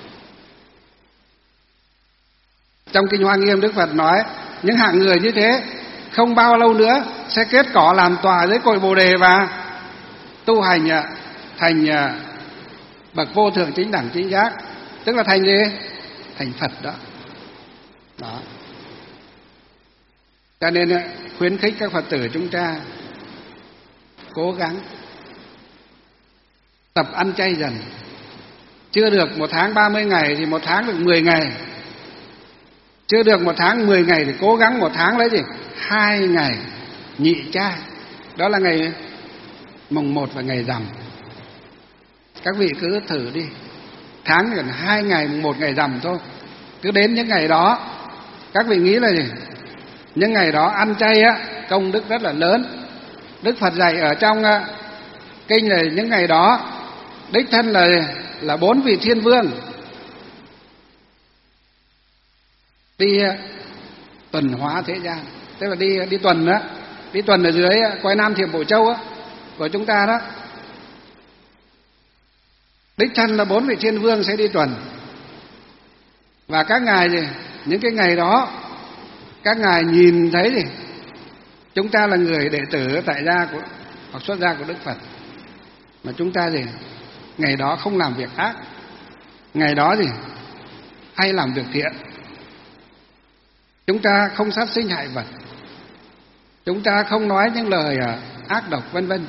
Trong Kinh Hoa Nghiêm Đức Phật nói những hạng người như thế không bao lâu nữa sẽ kết cỏ làm tòa dưới cội Bồ Đề và tu hành thành bậc vô thượng chính đẳng chính giác. Tức là thành gì? Thành Phật đó. Cho nên khuyến khích các Phật tử chúng ta cố gắng tập ăn chay dần. Chưa được 1 tháng 30 ngày thì 1 tháng được 10 ngày. Chưa được 1 tháng 10 ngày thì cố gắng 1 tháng lấy gì? 2 ngày nhị chay. Đó là ngày mùng 1 và ngày rằm. Các vị cứ thử đi. Tháng gần 2 ngày, mùng 1 ngày rằm thôi. Cứ đến những ngày đó, các vị nghĩ là gì? Những ngày đó ăn chay á, công đức rất là lớn. Đức Phật dạy ở trong kinh này những ngày đó đích thân là 4 vị thiên vương đi tuần hóa thế gian, tức là đi tuần đó, đi tuần ở dưới cõi Nam Thiểm Bộ Châu á của chúng ta đó. Đích thân là 4 vị thiên vương sẽ đi tuần. Và các ngài gì? Những cái ngày đó các ngài nhìn thấy gì? Chúng ta là người đệ tử tại gia của hoặc xuất gia của Đức Phật, mà chúng ta gì? Ngày đó không làm việc ác, ngày đó gì? Hay làm việc thiện. Chúng ta không sát sinh hại vật, chúng ta không nói những lời ác độc vân vân.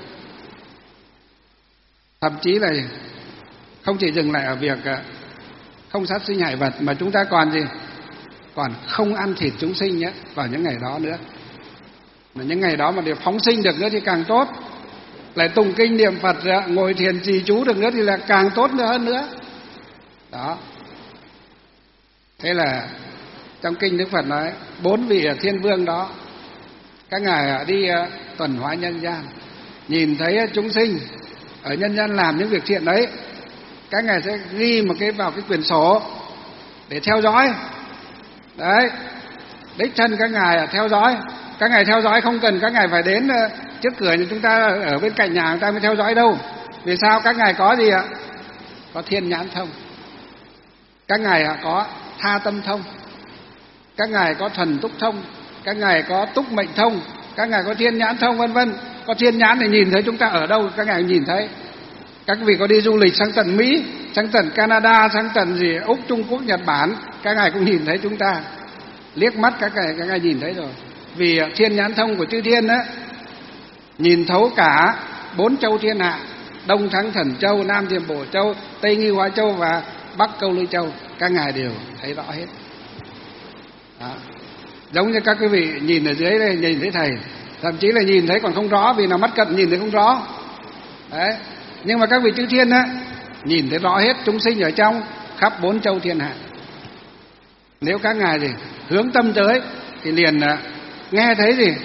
Thậm chí là không chỉ dừng lại ở việc không sát sinh hại vật, mà chúng ta còn gì? Còn không ăn thịt chúng sinh nhé vào những ngày đó nữa. Mà những ngày đó mà được phóng sinh được nữa thì càng tốt. Lại tụng kinh niệm Phật, ngồi thiền trì chú được nữa thì là càng tốt nữa hơn nữa. Đó. Thế là trong kinh Đức Phật nói 4 vị thiên vương đó, các ngài đi tuần hóa nhân gian, nhìn thấy chúng sinh ở nhân gian làm những việc thiện đấy, các ngài sẽ ghi một cái vào cái quyển sổ để theo dõi. Đấy, đích thân các ngài theo dõi. Các ngài theo dõi không cần các ngài phải đến trước cửa như chúng ta ở bên cạnh nhà chúng ta mới theo dõi đâu. Vì sao? Các ngài có gì ạ? Có thiên nhãn thông, các ngài có tha tâm thông, các ngài có thần túc thông, các ngài có túc mệnh thông, các ngài có thiên nhãn thông vân vân. Có thiên nhãn thì nhìn thấy chúng ta ở đâu các ngài nhìn thấy. Các vị có đi du lịch sang tận Mỹ, sang tận Canada, sang tận gì Úc, Trung Quốc, Nhật Bản, các ngài cũng nhìn thấy chúng ta. Liếc mắt các ngài nhìn thấy rồi. Vì thiên nhãn thông của chư thiên á, nhìn thấu cả 4 châu thiên hạ: Đông Thắng Thần Châu, Nam Thiểm Bộ Châu, Tây Nghi Hóa Châu và Bắc Câu Lưu Châu. Các ngài đều thấy rõ hết. Đó. Giống như các quý vị nhìn ở dưới đây, nhìn thấy thầy, thậm chí là nhìn thấy còn không rõ vì là mắt cận nhìn thấy không rõ. Đấy. Nhưng mà các vị chư thiên á, nhìn thấy rõ hết chúng sinh ở trong khắp 4 châu thiên hạ. Nếu các ngài gì hướng tâm tới thì liền nghe thấy gì,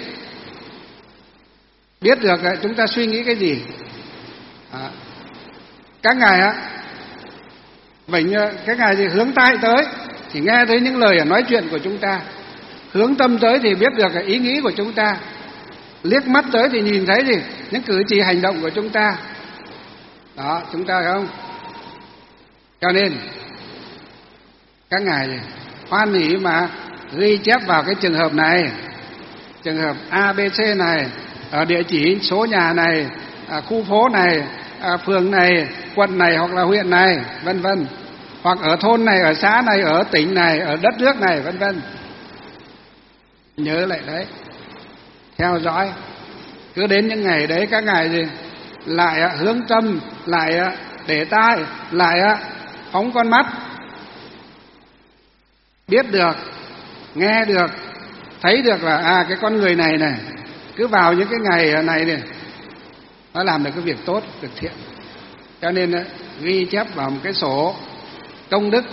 biết được chúng ta suy nghĩ cái gì. Các ngài á, vậy như các ngài gì hướng tai tới thì nghe thấy những lời nói chuyện của chúng ta, hướng tâm tới thì biết được cái ý nghĩ của chúng ta, liếc mắt tới thì nhìn thấy gì những cử chỉ hành động của chúng ta. Đó, chúng ta thấy không? Cho nên các ngài gì hoan hỉ mà ghi chép vào cái trường hợp này, trường hợp ABC này, ở địa chỉ số nhà này, khu phố này, phường này, quận này hoặc là huyện này, vân vân. hoặc ở thôn này, ở xã này, ở tỉnh này, ở đất nước này, vân vân. Nhớ lại đấy, theo dõi. Cứ đến những ngày đấy các ngài gì lại hướng tâm, lại để tai, lại phóng con mắt, biết được, nghe được, thấy được là cái con người này này cứ vào những cái ngày này này nó làm được cái việc tốt, việc thiện. Cho nên ghi chép vào một cái sổ công đức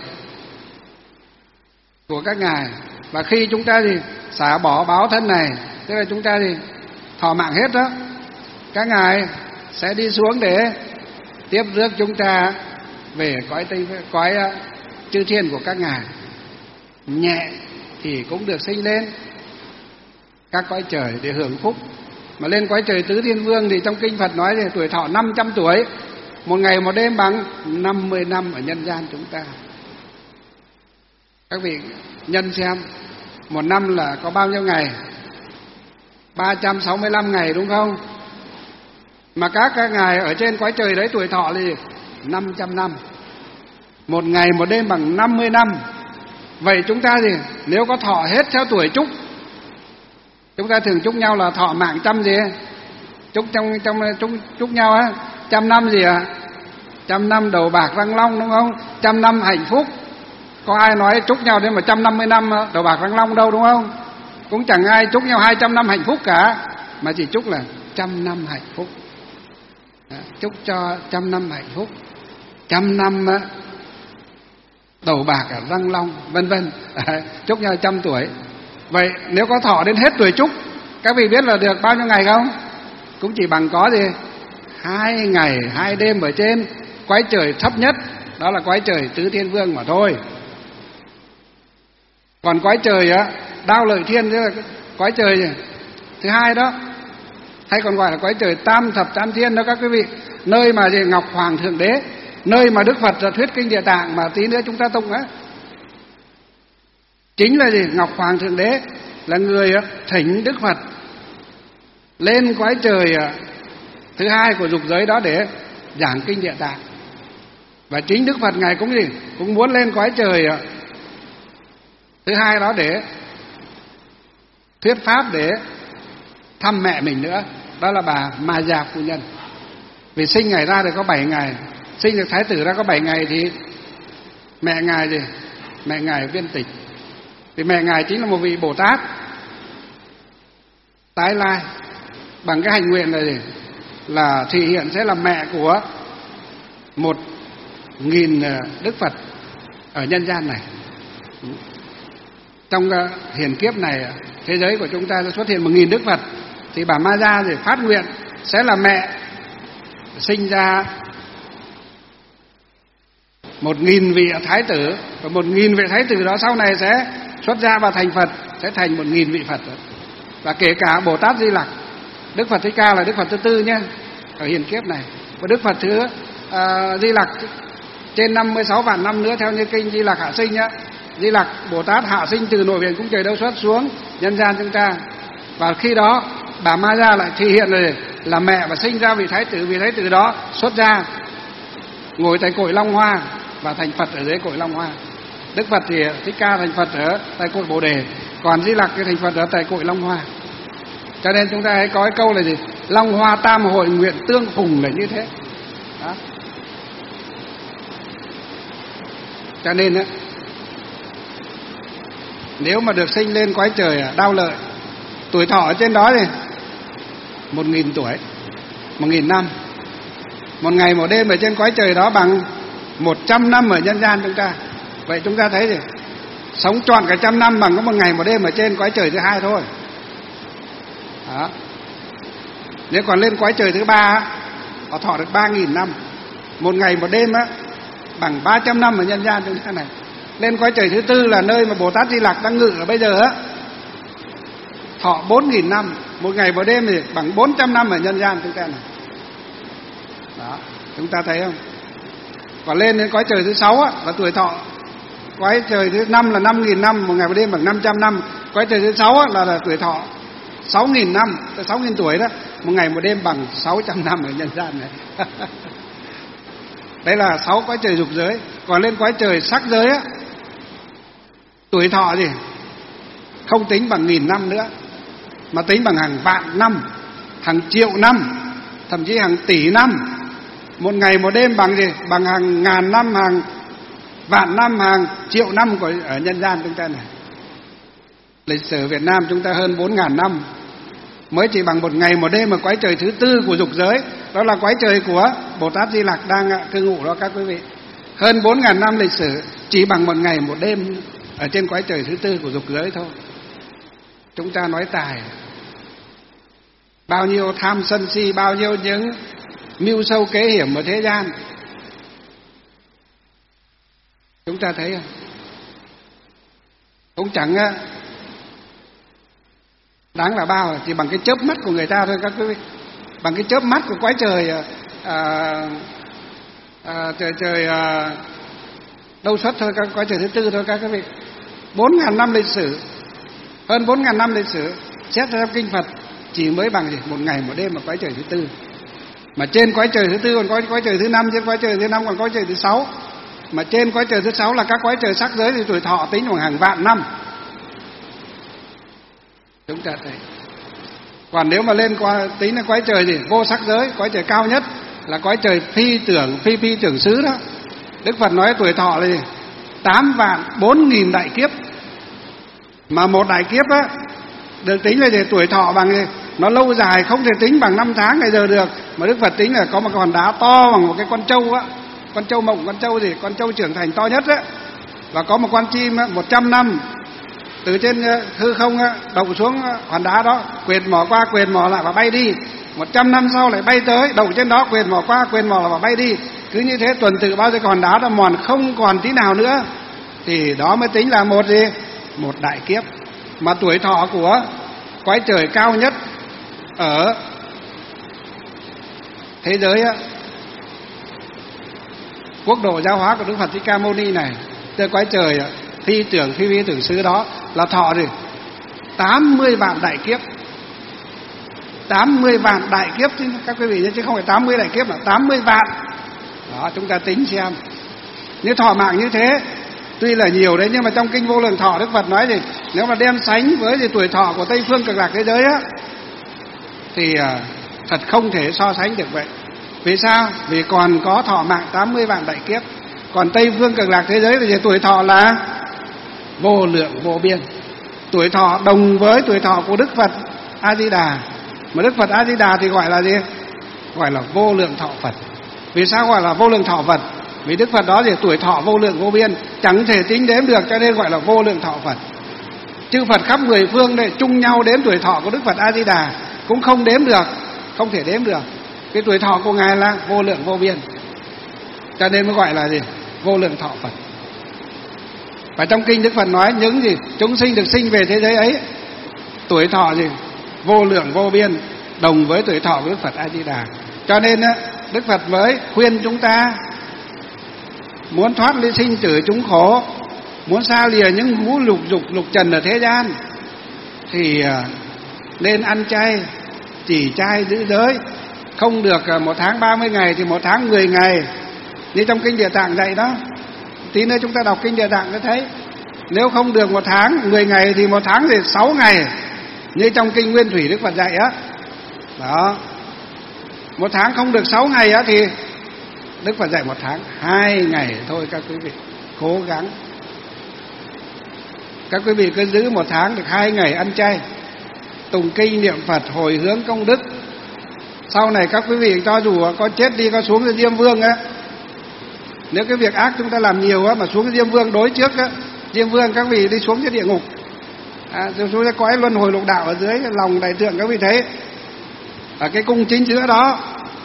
của các ngài. Và khi chúng ta thì xả bỏ báo thân này, tức là chúng ta thì thọ mạng hết đó, các ngài sẽ đi xuống để tiếp rước chúng ta về cõi chư thiên của các ngài. Nhẹ thì cũng được sinh lên các cõi trời để hưởng phúc. Mà lên cõi trời tứ thiên vương thì trong kinh Phật nói thì tuổi thọ 500 tuổi, một ngày một đêm bằng 50 năm ở nhân gian chúng ta. Các vị nhân xem, một năm là có bao nhiêu ngày? 365 ngày đúng không? Mà các ngài ở trên cõi trời đấy tuổi thọ thì 500 năm. Một ngày một đêm bằng 50 năm. Vậy chúng ta thì nếu có thọ hết theo tuổi chúc, chúng ta thường chúc nhau là thọ mạng trăm gì? Chúc nhau á, 100 năm gì ạ? 100 năm đầu bạc răng long đúng không? 100 năm hạnh phúc. Có ai nói chúc nhau đến 150 năm đầu bạc răng long đâu đúng không? Cũng chẳng ai chúc nhau 200 năm hạnh phúc cả, mà chỉ chúc là 100 năm hạnh phúc. Chúc cho 100 năm hạnh phúc, 100 năm đầu bạc ở răng long, vân vân. Chúc nhau 100 tuổi. Vậy nếu có thọ đến hết tuổi chúc, các vị biết là được bao nhiêu ngày không? Cũng chỉ bằng có gì 2 ngày 2 đêm ở trên cõi trời thấp nhất, đó là cõi trời tứ thiên vương mà thôi. Còn cõi trời Đao Lợi Thiên, tức là cõi trời thứ hai đó, hay còn gọi là cõi trời Tam Thập Tam Thiên đó các quý vị, nơi mà gì Ngọc Hoàng Thượng Đế, nơi mà Đức Phật thuyết kinh Địa Tạng mà tí nữa chúng ta tụng á, chính là gì Ngọc Hoàng Thượng Đế là người thỉnh Đức Phật lên cõi trời thứ hai của dục giới đó để giảng kinh Địa Tạng. Và chính Đức Phật ngài cũng gì cũng muốn lên cõi trời thứ hai đó để thuyết pháp, để thăm mẹ mình nữa, đó là bà Ma Gia phu nhân. Vì sinh ngài ra được có 7 ngày, sinh được thái tử ra có 7 ngày thì mẹ ngài gì? Mẹ ngài Viên Tịch. Thì mẹ ngài chính là một vị Bồ Tát tái lai, bằng cái hành nguyện này là thị hiện sẽ là mẹ của 1000 Đức Phật ở nhân gian này. Trong hiền kiếp này, thế giới của chúng ta sẽ xuất hiện 1000 Đức Phật, thì bà Ma Gia thì phát nguyện sẽ là mẹ sinh ra 1000 vị thái tử, và 1000 vị thái tử đó sau này sẽ xuất gia và thành Phật, sẽ thành 1000 vị Phật. Và kể cả Bồ Tát Di Lặc, Đức Phật Thích Ca là Đức Phật thứ tư nhé ở hiền kiếp này, và Đức Phật thứ Di Lặc trên 56 vạn năm nữa theo như kinh Di Lặc hạ sinh nhá. Di Lặc Bồ Tát hạ sinh từ nội viện cung trời đâu xuất xuống nhân gian chúng ta, và khi đó bà Ma Gia lại thể hiện rồi là mẹ và sinh ra vị thái tử đó xuất gia ngồi tại cội Long Hoa và thành Phật ở dưới cội Long Hoa. Đức Phật thì Thích Ca thành Phật ở tại cội Bồ Đề, còn Di Lặc thì thành Phật ở tại cội Long Hoa. Cho nên chúng ta hãy có cái câu là gì? Long Hoa tam hội nguyện tương phùng là như thế đó. Cho nên á, nếu mà được sinh lên cõi trời Đao Lợi, tuổi thọ ở trên đó thì 1000 tuổi, 1000 năm. Một ngày một đêm ở trên cõi trời đó bằng 100 năm ở nhân gian chúng ta. Vậy chúng ta thấy thì sống trọn cả 100 năm bằng có một ngày một đêm ở trên cõi trời thứ hai thôi đó. Nếu còn lên cõi trời thứ ba, họ thọ được 3000 năm. Một ngày một đêm á bằng 300 năm ở nhân gian chúng ta này. Lên cõi trời thứ tư là nơi mà Bồ Tát Di Lặc đang ngự ở bây giờ á, thọ 4000 năm. Một ngày một đêm thì bằng 400 năm ở nhân gian chúng ta này đó. Chúng ta thấy không? Còn lên đến cõi trời thứ 6 á, là tuổi thọ. Cõi trời thứ 5 là 5000 năm, một ngày một đêm bằng 500 năm. Cõi trời thứ 6 á, là tuổi thọ 6000 năm, 6000 tuổi đó, một ngày một đêm bằng 600 năm ở nhân gian này. Đấy là 6 cõi trời dục giới. Còn lên cõi trời sắc giới á, tuổi thọ gì không tính bằng 1000 năm nữa, mà tính bằng hàng vạn năm, hàng triệu năm, thậm chí hàng tỷ năm. Một ngày một đêm bằng gì? Bằng hàng ngàn năm, hàng vạn năm, hàng triệu năm của ở nhân gian chúng ta này. Lịch sử Việt Nam chúng ta hơn 4000 năm mới chỉ bằng một ngày một đêm ở cõi trời thứ tư của dục giới. Đó là cõi trời của Bồ Tát Di Lặc đang cư ngụ đó các quý vị. Hơn 4000 năm lịch sử chỉ bằng một ngày một đêm ở trên cõi trời thứ tư của dục giới thôi. Chúng ta nói tài, bao nhiêu tham sân si, bao nhiêu những mưu sâu kế hiểm ở thế gian, chúng ta thấy không? Cũng chẳng đáng là bao, chỉ bằng cái chớp mắt của người ta thôi các quý vị. Bằng cái chớp mắt của cõi trời đâu xuất thôi, các cõi trời thứ tư thôi các quý vị. 4000 năm lịch sử, hơn 4000 năm lịch sử, xét theo kinh Phật chỉ mới bằng gì? Một ngày một đêm ở cõi trời thứ tư. Mà trên cõi trời thứ tư còn có cõi trời thứ năm, trên cõi trời thứ năm còn cõi trời thứ sáu. Mà trên cõi trời thứ sáu là các cõi trời sắc giới thì tuổi thọ tính khoảng hàng vạn năm. Chúng ta thấy. Còn nếu mà lên tính là cõi trời gì? Vô sắc giới, cõi trời cao nhất là cõi trời phi tưởng xứ đó. Đức Phật nói tuổi thọ là gì? 8.004.000 đại kiếp. Mà một đại kiếp á được tính là gì? Tuổi thọ bằng gì? Nó lâu dài không thể tính bằng năm tháng ngày giờ được. Mà Đức Phật tính là có một hòn đá to bằng một cái con trâu á, con trâu mộng, con trâu gì? Con trâu trưởng thành to nhất á. Và có một con chim á, 100 năm từ trên hư không á, đậu xuống hòn đá đó, quệt mỏ qua quệt mỏ lại và bay đi. 100 năm sau lại bay tới, đậu trên đó, quệt mỏ qua quệt mỏ lại và bay đi. Cứ như thế tuần tự bao giờ hòn đá đó mòn không còn tí nào nữa, thì đó mới tính là một gì? Một đại kiếp. Mà tuổi thọ của cõi trời cao nhất ở thế giới á, quốc độ giáo hóa của Đức Phật Thích Ca Mâu Ni này, từ cõi trời phi tưởng xứ đó là thọ gì? 80 vạn đại kiếp. 80 vạn đại kiếp chứ các quý vị, chứ không phải 80 đại kiếp, là 80 vạn. Đó, chúng ta tính xem. Nếu thọ mạng như thế tuy là nhiều đấy, nhưng mà trong kinh Vô Lượng Thọ Đức Phật nói gì? Nếu mà đem sánh với gì tuổi thọ của Tây phương Cực Lạc thế giới á, thì thật không thể so sánh được vậy. Vì sao? Vì còn có thọ mạng 80 vạn đại kiếp. Còn Tây phương Cực Lạc thế giới thì tuổi thọ là vô lượng vô biên. Tuổi thọ đồng với tuổi thọ của Đức Phật A Di Đà. Mà Đức Phật A Di Đà thì gọi là gì? Gọi là vô lượng thọ Phật. Vì sao gọi là vô lượng thọ Phật? Vì Đức Phật đó thì tuổi thọ vô lượng vô biên, chẳng thể tính đếm được, cho nên gọi là vô lượng thọ Phật. Chư Phật khắp mười phương đây chung nhau đếm tuổi thọ của Đức Phật A Di Đà cũng không đếm được, không thể đếm được. Cái tuổi thọ của ngài là vô lượng vô biên, cho nên mới gọi là gì? Vô lượng thọ Phật. Và trong kinh Đức Phật nói những gì chúng sinh được sinh về thế giới ấy, tuổi thọ gì? Vô lượng vô biên, đồng với tuổi thọ của Đức Phật A Di Đà. Cho nên Đức Phật mới khuyên chúng ta muốn thoát ly sinh tử chúng khổ, muốn xa lìa những ngũ lục dục lục trần ở thế gian, thì nên ăn chay, chỉ chay giữ giới. Không được 1 tháng 30 ngày thì 1 tháng 10 ngày, như trong kinh Địa Tạng dạy đó. Tí nữa chúng ta đọc kinh Địa Tạng sẽ thấy. Nếu không được 1 tháng 10 ngày thì 1 tháng thì 6 ngày, như trong kinh Nguyên Thủy Đức Phật dạy á. Đó. 1 tháng không được 6 ngày á thì Đức Phật dạy 1 tháng 2 ngày thôi các quý vị. Cố gắng. Các quý vị cứ giữ 1 tháng được 2 ngày ăn chay, tụng kinh niệm Phật, hồi hướng công đức. Sau này các quý vị cho dù có chết đi, có xuống cái Diêm Vương á, nếu cái việc ác chúng ta làm nhiều á, mà xuống cái Diêm Vương đối trước á, Diêm Vương các vị đi xuống cái địa ngục, xuống cái cõi luân hồi lục đạo ở dưới lòng đại tượng, các vị thấy ở cái cung chính giữa đó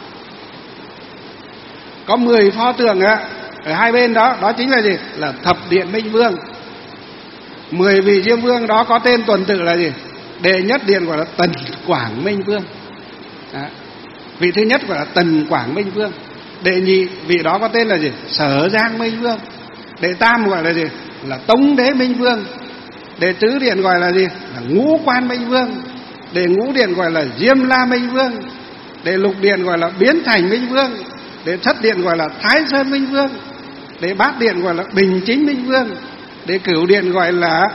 có 10 pho tượng á, ở hai bên đó, đó chính là gì? Là thập điện Minh Vương. 10 vị Diêm Vương đó có tên tuần tự là gì? Đệ nhất điện gọi là Tần Quảng Minh Vương. Đó. Vị thứ nhất gọi là Tần Quảng Minh Vương. Đệ nhị vị đó có tên là gì? Sở Giang Minh Vương. Đệ tam gọi là gì? Là Tống Đế Minh Vương. Đệ tứ điện gọi là gì? Là Ngũ Quan Minh Vương. Đệ ngũ điện gọi là Diêm La Minh Vương. Đệ lục điện gọi là Biến Thành Minh Vương. để thất điện gọi là Thái Sơn Minh Vương, để bát điện gọi là Bình Chính Minh Vương, để cửu điện gọi là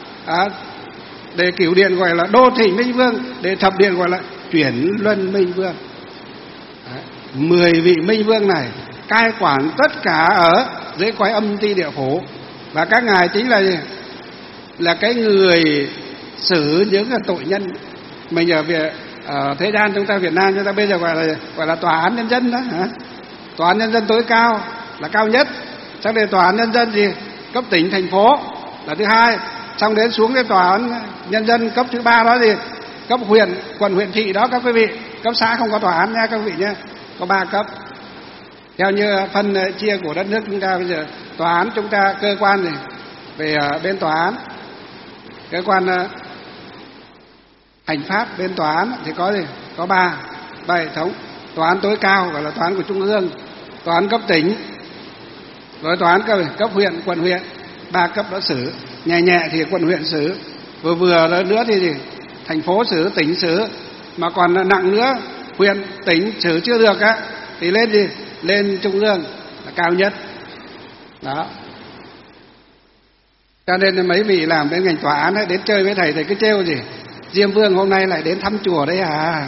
Đô Thị Minh Vương, để thập điện gọi là Chuyển Luân Minh Vương. 10 vị Minh Vương này cai quản tất cả ở dưới cõi âm ti địa phủ, và các ngài chính là cái người xử những cái tội nhân. Mình ở thế gian chúng ta, Việt Nam chúng ta bây giờ gọi là tòa án nhân dân đó hả? Tòa án nhân dân tối cao là cao nhất, sau đây tòa án nhân dân cấp tỉnh thành phố là thứ hai, xong đến xuống cái tòa án nhân dân cấp thứ ba đó cấp huyện, quận, huyện, thị đó các quý vị. Cấp xã không có tòa án nha các quý vị nhé, có 3 cấp theo như phân chia của đất nước chúng ta. Bây giờ tòa án chúng ta, cơ quan về bên tòa án, cơ quan hành pháp bên tòa án thì có 3 hệ thống. Tòa án tối cao gọi là tòa án của trung ương, tòa án cấp tỉnh, rồi tòa án cấp huyện, quận, huyện. 3 cấp đó xử, nhẹ thì quận, huyện xử, vừa nữa thì thành phố xử, tỉnh xử, mà còn nặng nữa huyện, tỉnh xử chưa được á thì lên trung ương là cao nhất đó. Cho nên mấy vị làm bên ngành tòa án ấy, đến chơi với thầy cứ trêu gì Diêm Vương hôm nay lại đến thăm chùa đấy à.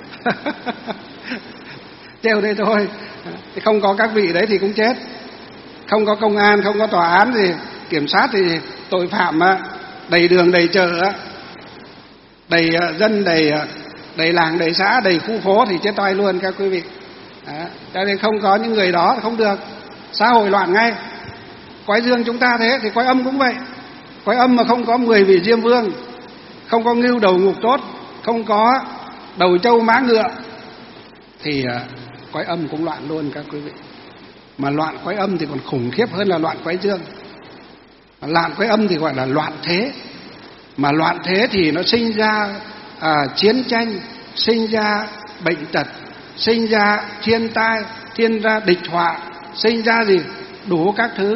Trêu đây thôi, không có các vị đấy thì cũng chết. Không có công an, không có tòa án thì kiểm soát thì tội phạm đầy đường đầy chợ, đầy dân, đầy làng, đầy xã, đầy khu phố thì chết toay luôn các quý vị. Cho nên không có những người đó không được, xã hội loạn ngay. Cõi dương chúng ta thế thì cõi âm cũng vậy. Cõi âm mà không có 10 vị Diêm Vương, không có ngưu đầu ngục tốt, không có đầu trâu mã ngựa thì cõi âm cũng loạn luôn các quý vị. Mà loạn cõi âm thì còn khủng khiếp hơn là loạn cõi dương. Loạn cõi âm thì gọi là loạn thế. Mà loạn thế thì nó sinh ra chiến tranh, sinh ra bệnh tật, sinh ra thiên tai, sinh ra địch họa, sinh ra đủ các thứ.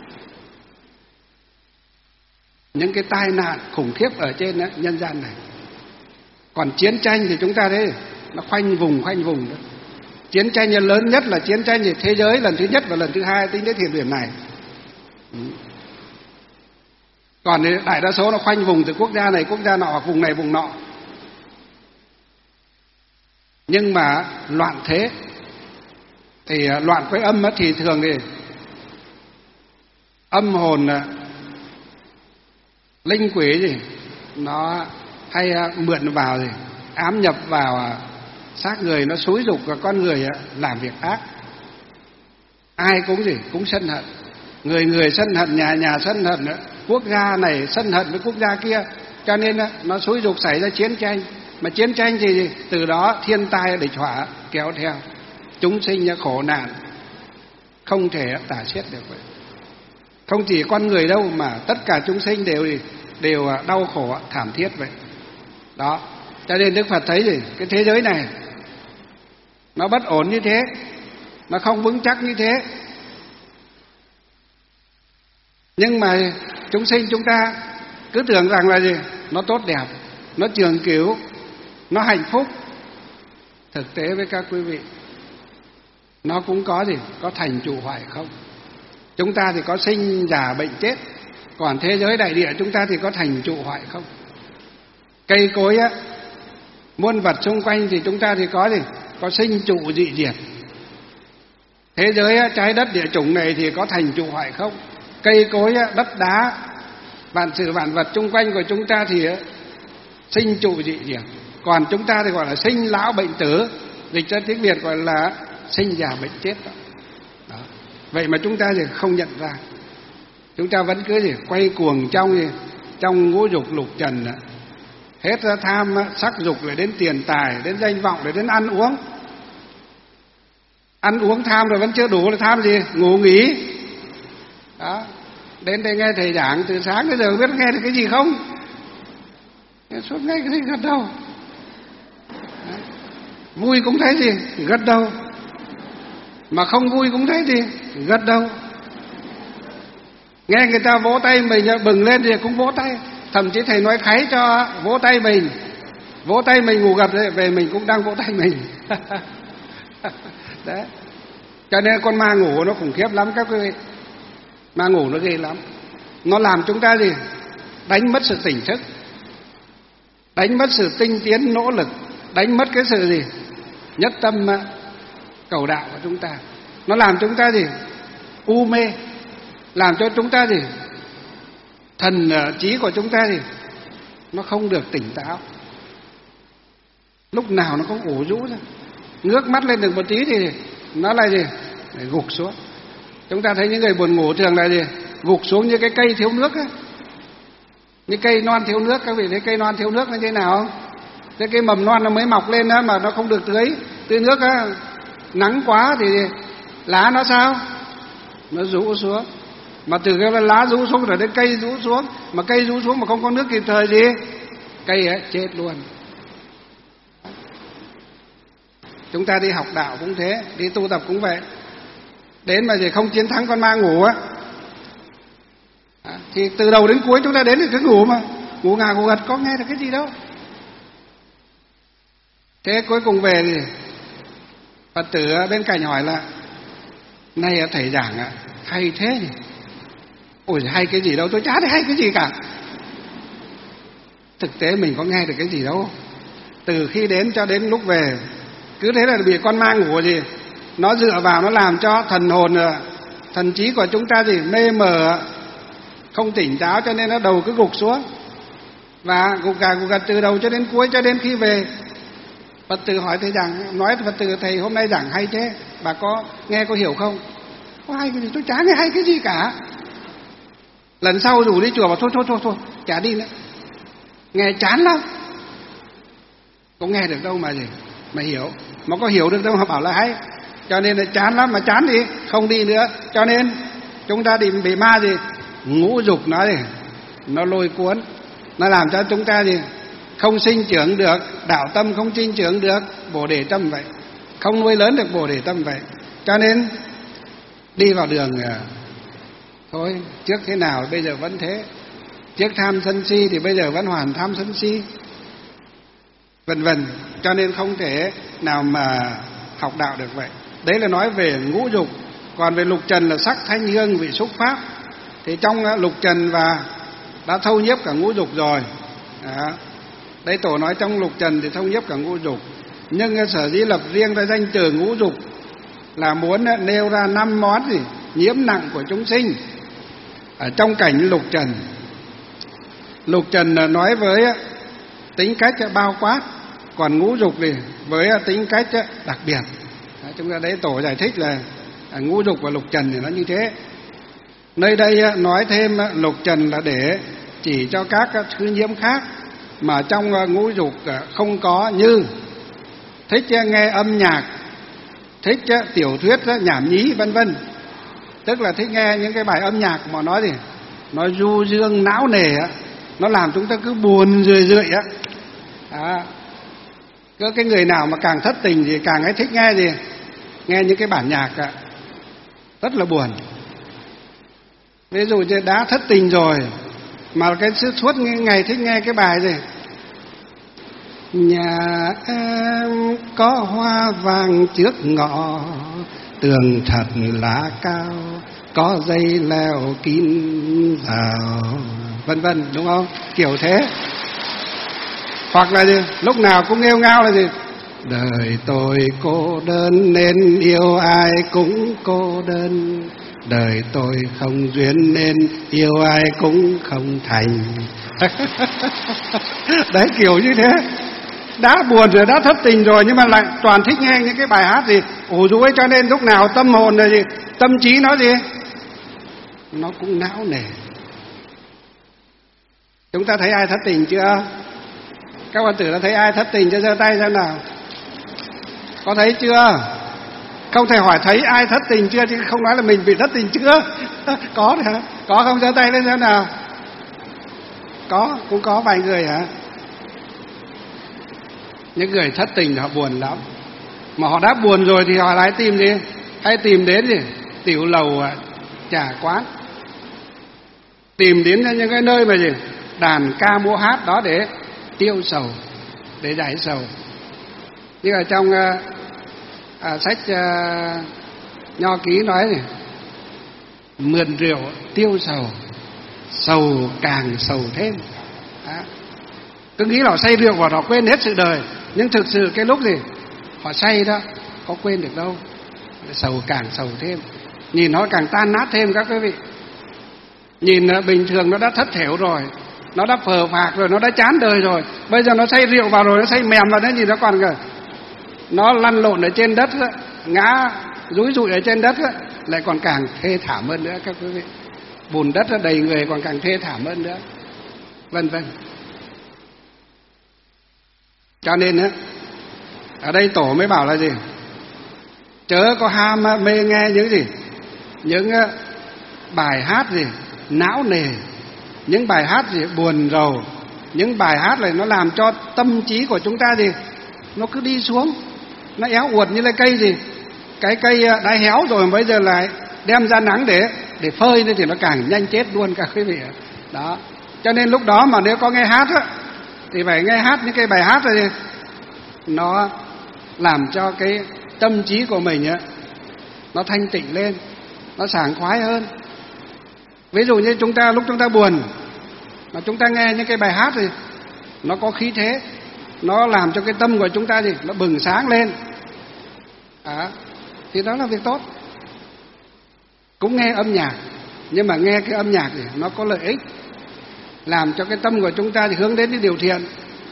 Những cái tai nạn khủng khiếp ở trên nhân gian này. Còn chiến tranh thì chúng ta thấy nó khoanh vùng đó. Chiến tranh lớn nhất là chiến tranh thế giới lần thứ nhất và lần thứ hai tính đến thời điểm này. Còn đại đa số nó khoanh vùng từ quốc gia này quốc gia nọ, hoặc vùng này vùng nọ. Nhưng mà loạn thế thì loạn với âm thì thường thì âm hồn linh quỷ nó hay mượn vào ám nhập vào xác người, nó xúi giục con người làm việc ác. Ai cũng sân hận, người sân hận, nhà sân hận, quốc gia này sân hận với quốc gia kia, cho nên nó xúi giục xảy ra chiến tranh. Mà chiến tranh thì từ đó thiên tai địch họa kéo theo, chúng sinh khổ nạn không thể tả xiết được vậy. Không chỉ con người đâu mà tất cả chúng sinh đều đau khổ thảm thiết vậy đó. Cho nên Đức Phật thấy cái thế giới này nó bất ổn như thế, nó không vững chắc như thế, nhưng mà chúng sinh chúng ta cứ tưởng rằng là nó tốt đẹp, nó trường cửu, nó hạnh phúc. Thực tế với các quý vị, nó cũng có có thành trụ hoại không. Chúng ta thì có sinh già bệnh chết, còn thế giới đại địa chúng ta thì có thành trụ hoại không. Cây cối muôn vật xung quanh thì chúng ta thì có sinh trụ dị diệt. Thế giới trái đất địa chủng này thì có thành trụ hoại không. Cây cối đất đá vạn sự vạn vật xung quanh của chúng ta thì sinh trụ dị diệt. Còn chúng ta thì gọi là sinh lão bệnh tử, dịch ra tiếng Việt gọi là sinh già bệnh chết đó. Vậy mà chúng ta thì không nhận ra. Chúng ta vẫn cứ quay cuồng trong ngũ dục lục trần đó. Hết ra tham sắc dục, rồi đến tiền tài, đến danh vọng, rồi đến ăn uống. Ăn uống tham rồi vẫn chưa đủ, là tham gì? Ngủ nghỉ đó. Đến đây nghe thầy giảng từ sáng đến giờ biết nghe được cái gì không? Suốt ngày cái gì gật đầu. Vui cũng thấy gật đầu. Mà không vui cũng thấy gật đầu. Nghe người ta vỗ tay mình bừng lên thì cũng vỗ tay. Thậm chí thầy nói kháy cho vỗ tay mình. Vỗ tay mình ngủ gật về mình cũng đang vỗ tay mình. Đấy. Cho nên con ma ngủ nó khủng khiếp lắm các quý vị. Ma ngủ nó ghê lắm. Nó làm chúng ta gì? Đánh mất sự tỉnh thức, đánh mất sự tinh tiến nỗ lực, đánh mất cái sự gì? Nhất tâm cầu đạo của chúng ta. Nó làm chúng ta gì? U mê, làm cho chúng ta gì? Thần trí của chúng ta gì? Nó không được tỉnh táo. Lúc nào nó cũng ủ rũ ra. Ngước mắt lên được một tí thì nó là gì? Để gục xuống. Chúng ta thấy những người buồn ngủ thường là gì? Gục xuống như cái cây thiếu nước ấy. Như cây non thiếu nước. Các vị thấy cây non thiếu nước nó như thế nào không? Thế cái mầm non nó mới mọc lên đó mà nó không được tưới nước á, nắng quá thì lá nó sao? Nó rũ xuống. Mà từ cái lá rũ xuống rồi đến cây rũ xuống, mà cây rũ xuống mà không có nước kịp thời gì, cây ấy chết luôn. Chúng ta đi học đạo cũng thế, đi tu tập cũng vậy. Đến mà gì không chiến thắng con ma ngủ á, thì từ đầu đến cuối chúng ta đến thì cứ ngủ mà, ngủ ngà ngủ gật có nghe được cái gì đâu. Thế cuối cùng về thì Phật tử bên cạnh hỏi là: "Này thầy giảng hay thế nhỉ?" "Ôi hay cái gì đâu, tôi chả thấy hay cái gì cả." Thực tế mình có nghe được cái gì đâu. Từ khi đến cho đến lúc về cứ thế là bị con ma ngủ gì, nó dựa vào nó làm cho thần hồn, thần trí của chúng ta gì mê mờ, không tỉnh táo, cho nên nó đầu cứ gục xuống và gục gật từ đầu cho đến cuối, cho đến khi về Phật tử hỏi thầy giảng, nói Phật tử: "Thầy hôm nay giảng hay thế, bà có nghe có hiểu không?" "Có hay cái gì, tôi chả nghe hay cái gì cả." Lần sau rủ đi chùa bảo thôi chả đi nữa, nghe chán lắm. Có nghe được đâu mà gì mà hiểu, mà có hiểu được đâu mà bảo là hay. Cho nên là chán lắm, mà chán đi không đi nữa. Cho nên chúng ta bị ma gì ngũ dục nó lôi cuốn, nó làm cho chúng ta gì không sinh trưởng được đạo tâm, không sinh trưởng được bồ đề tâm vậy, không nuôi lớn được bồ đề tâm vậy. Cho nên đi vào đường thôi, trước thế nào bây giờ vẫn thế, trước tham sân si thì bây giờ vẫn hoàn tham sân si, vân vân. Cho nên không thể nào mà học đạo được vậy. Đấy là nói về ngũ dục. Còn về lục trần là sắc thanh hương vị xúc pháp, thì trong lục trần và đã thâu nhiếp cả ngũ dục rồi. Đấy, tổ nói trong lục trần thì thâu nhiếp cả ngũ dục. Nhưng sở dĩ lập riêng ra danh từ ngũ dục là muốn nêu ra 5 món gì nhiễm nặng của chúng sinh ở trong cảnh lục trần. Lục trần nói với tính cách bao quát, còn ngũ dục thì với tính cách đặc biệt. Chúng ta đấy tổ giải thích là ngũ dục và lục trần thì nó như thế. Nơi đây nói thêm lục trần là để chỉ cho các thứ nhiễm khác mà trong ngũ dục không có, như thích nghe âm nhạc, thích tiểu thuyết nhảm nhí vân vân. Tức là thích nghe những cái bài âm nhạc mà nói gì nó du dương não nề, nó làm chúng ta cứ buồn rười á. Cứ cái người nào mà càng thất tình thì càng ấy thích nghe gì, nghe những cái bản nhạc rất là buồn. Ví dụ như đã thất tình rồi mà cái suốt ngày thích nghe cái bài gì: "Nhà em có hoa vàng trước ngõ, tường thật lá cao, có dây leo kín rào", vân vân, đúng không? Kiểu thế. Hoặc là gì? Lúc nào cũng nghêu ngao là gì: "Đời tôi cô đơn nên yêu ai cũng cô đơn, đời tôi không duyên nên yêu ai cũng không thành." Đấy, kiểu như thế. Đã buồn rồi, đã thất tình rồi, nhưng mà lại toàn thích nghe những cái bài hát gì ủ rũ ấy. Cho nên lúc nào tâm hồn là gì, tâm trí nó gì, nó cũng não nề. Chúng ta thấy ai thất tình chưa? Các bạn tử đã thấy ai thất tình chưa? Giơ tay xem nào. Có thấy chưa? Không thể hỏi thấy ai thất tình chưa, chứ không nói là mình bị thất tình chưa. Có hả? Có không? Giơ tay lên xem nào. Có, cũng có vài người hả? Những người thất tình họ buồn lắm. Mà họ đã buồn rồi thì họ lại tìm gì? Hay tìm đến gì? Tiểu lầu, trà quán. Tìm đến những cái nơi mà gì? Đàn ca múa hát đó để tiêu sầu, để giải sầu. Như ở trong sách Nho ký nói này: mượn rượu tiêu sầu, sầu càng sầu thêm. Đó. Cứ nghĩ là say rượu và họ quên hết sự đời, nhưng thực sự cái lúc gì họ say đó có quên được đâu, sầu càng sầu thêm, nhìn nó càng tan nát thêm các quý vị. Nhìn bình thường nó đã thất thểu rồi, nó đã phờ phạc rồi, nó đã chán đời rồi, bây giờ nó say rượu vào rồi, nó say mềm vào đấy, nhìn nó còn kìa, nó lăn lộn ở trên đất, ngã rúi rụi ở trên đất, lại còn càng thê thảm hơn nữa các quý vị. Bùn đất đầy người còn càng thê thảm hơn nữa, vân vân. Cho nên ở đây Tổ mới bảo là gì? Chớ có ham mê nghe những gì? Những bài hát gì não nề, những bài hát gì buồn rầu, những bài hát này nó làm cho tâm trí của chúng ta gì nó cứ đi xuống, nó éo uột như là cây gì, cái cây đã héo rồi bây giờ lại đem ra nắng để phơi thì nó càng nhanh chết luôn các quý vị. Đó, cho nên lúc đó mà nếu có nghe hát thì phải nghe hát những cái bài hát này nó làm cho cái tâm trí của mình nó thanh tịnh lên, nó sảng khoái hơn. Ví dụ như lúc chúng ta buồn mà chúng ta nghe những cái bài hát thì nó có khí thế, nó làm cho cái tâm của chúng ta gì nó bừng sáng lên, thì đó là việc tốt. Cũng nghe âm nhạc, nhưng mà nghe cái âm nhạc thì nó có lợi ích, làm cho cái tâm của chúng ta thì hướng đến cái điều thiện,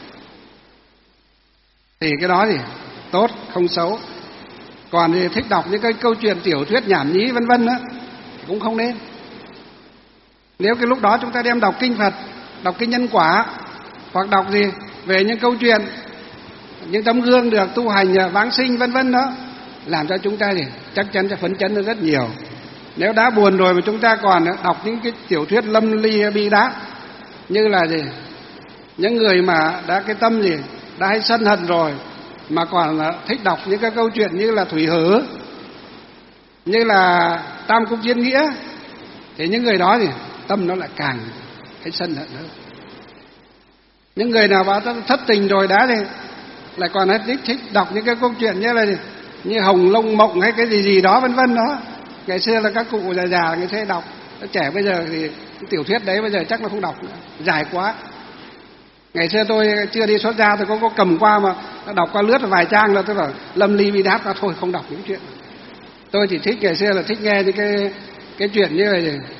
thì cái đó thì tốt, không xấu. Còn thì thích đọc những cái câu chuyện tiểu thuyết nhảm nhí vân vân cũng không nên. Nếu cái lúc đó chúng ta đem đọc kinh Phật, đọc kinh nhân quả, hoặc đọc gì về những câu chuyện, những tấm gương được tu hành vãng sinh vân vân đó, làm cho chúng ta thì chắc chắn sẽ phấn chấn hơn rất nhiều. Nếu đã buồn rồi mà chúng ta còn đọc những cái tiểu thuyết lâm ly bi đát, như là gì những người mà đã cái tâm gì đã hay sân hận rồi mà còn thích đọc những cái câu chuyện như là Thủy Hử, như là Tam Quốc Diễn Nghĩa, thì những người đó thì tâm nó lại càng hay sân hận hơn. Những người nào mà thất tình rồi đã thì lại còn thích đọc những cái câu chuyện như là như Hồng Lông Mộng hay cái gì đó vân vân đó. Ngày xưa là các cụ già người thế đọc, trẻ bây giờ thì cái tiểu thuyết đấy bây giờ chắc là không đọc nữa, dài quá. Ngày xưa tôi chưa đi xuất gia, tôi có cầm qua mà đọc qua lướt vài trang là tôi bảo lâm ly bi đát, thôi không đọc những chuyện. Tôi chỉ thích ngày xưa là thích nghe những cái chuyện như là gì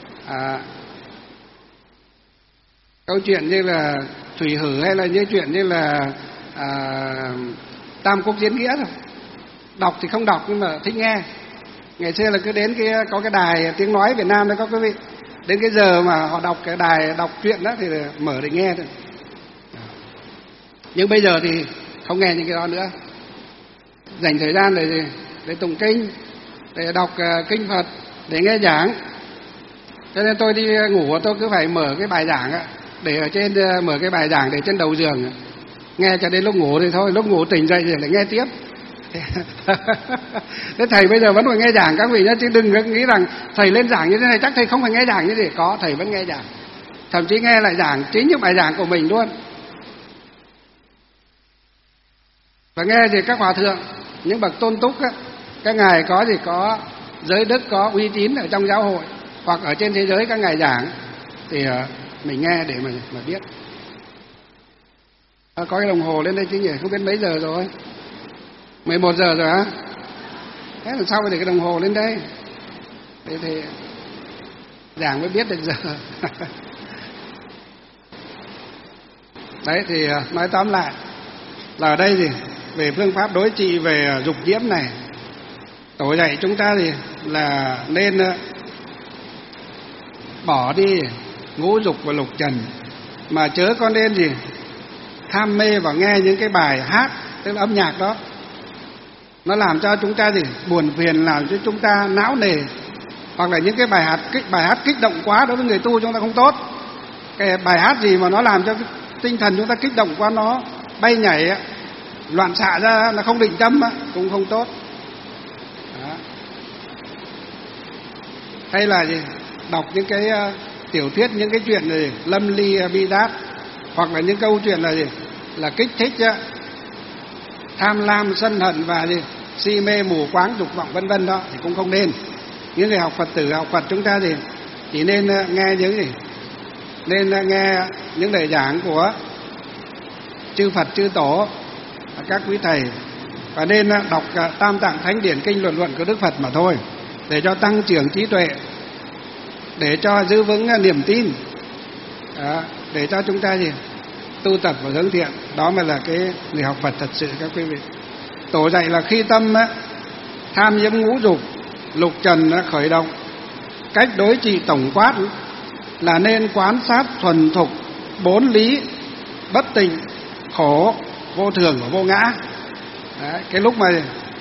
câu chuyện như là Thủy Hử, hay là những chuyện như là Tam Quốc Diễn Nghĩa thôi. Đọc thì không đọc nhưng mà thích nghe. Ngày xưa là cứ đến có cái đài tiếng nói Việt Nam đó có quý vị, đến cái giờ mà họ đọc cái đài đọc truyện đó thì mở để nghe thôi. Nhưng bây giờ thì không nghe những cái đó nữa, dành thời gian để tụng kinh, để đọc kinh Phật, để nghe giảng. Cho nên tôi đi ngủ tôi cứ phải mở cái bài giảng để ở trên, mở cái bài giảng để trên đầu giường nghe cho đến lúc ngủ thì thôi, lúc ngủ tỉnh dậy thì lại nghe tiếp. Thế thầy bây giờ vẫn phải nghe giảng các vị nhé, chứ đừng nghĩ rằng thầy lên giảng như thế này chắc thầy không phải nghe giảng như thế. Có, thầy vẫn nghe giảng, thậm chí nghe lại giảng chính những bài giảng của mình luôn. Và nghe thì các hòa thượng, những bậc tôn túc các ngài có giới đức, có uy tín ở trong giáo hội hoặc ở trên thế giới các ngài giảng thì mình nghe để mà biết. Có cái đồng hồ lên đây chứ nhỉ, không biết mấy giờ rồi. 11 giờ rồi hả? Thế làm sao để cái đồng hồ lên đây? Thế thì giảng mới biết được giờ. Đấy thì nói tóm lại là ở đây thì về phương pháp đối trị về dục nhiễm này, Tổ dạy chúng ta thì là nên bỏ đi ngũ dục và lục trần, mà chớ có nên gì ham mê và nghe những cái bài hát, tức là âm nhạc đó. Nó làm cho chúng ta gì buồn phiền, làm cho chúng ta não nề, hoặc là những cái bài hát kích động quá đối với người tu chúng ta không tốt. Cái bài hát gì mà nó làm cho cái tinh thần chúng ta kích động quá, nó bay nhảy loạn xạ ra, là không định tâm cũng không tốt. Đó. Hay là gì đọc những cái tiểu thuyết, những cái chuyện gì lâm ly bi đát, hoặc là những câu chuyện là gì là kích thích tham lam sân hận và gì si mê mù quáng dục vọng vân vân đó thì cũng không nên. Những người học Phật tử, học Phật chúng ta thì chỉ nên nghe những gì, nên nghe những lời giảng của chư Phật chư Tổ, các quý thầy, và nên đọc Tam Tạng Thánh Điển Kinh Luận Luận của Đức Phật mà thôi, để cho tăng trưởng trí tuệ, để cho giữ vững niềm tin, để cho chúng ta gì tu tập và hướng thiện. Đó mới là cái người học Phật thật sự các quý vị. Tổ dạy là khi tâm tham nhiễm ngũ dục, lục trần khởi động, cách đối trị tổng quát là nên quán sát thuần thục bốn lý bất tịnh, khổ, vô thường và vô ngã. Đấy, cái lúc mà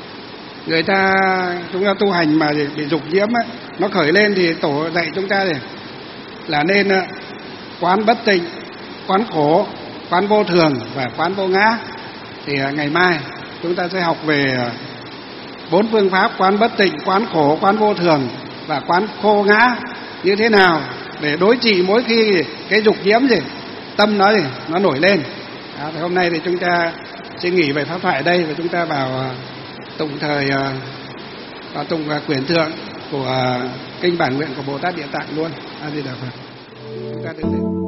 chúng ta tu hành mà bị dục nhiễm nó khởi lên thì tổ dạy chúng ta là nên quán bất tịnh, quán khổ, quán vô thường và quán vô ngã. Thì ngày mai chúng ta sẽ học về 4 phương pháp quán bất tịnh, quán khổ, quán vô thường và quán vô ngã như thế nào để đối trị mỗi khi cái dục nhiễm tâm nó nổi lên. Thì hôm nay thì chúng ta xin nghỉ về pháp thoại ở đây và chúng ta vào tụng tụng quyển thượng của kinh bản nguyện của Bồ Tát Địa Tạng luôn. A Di Đà Phật. Chúng ta đứng lên.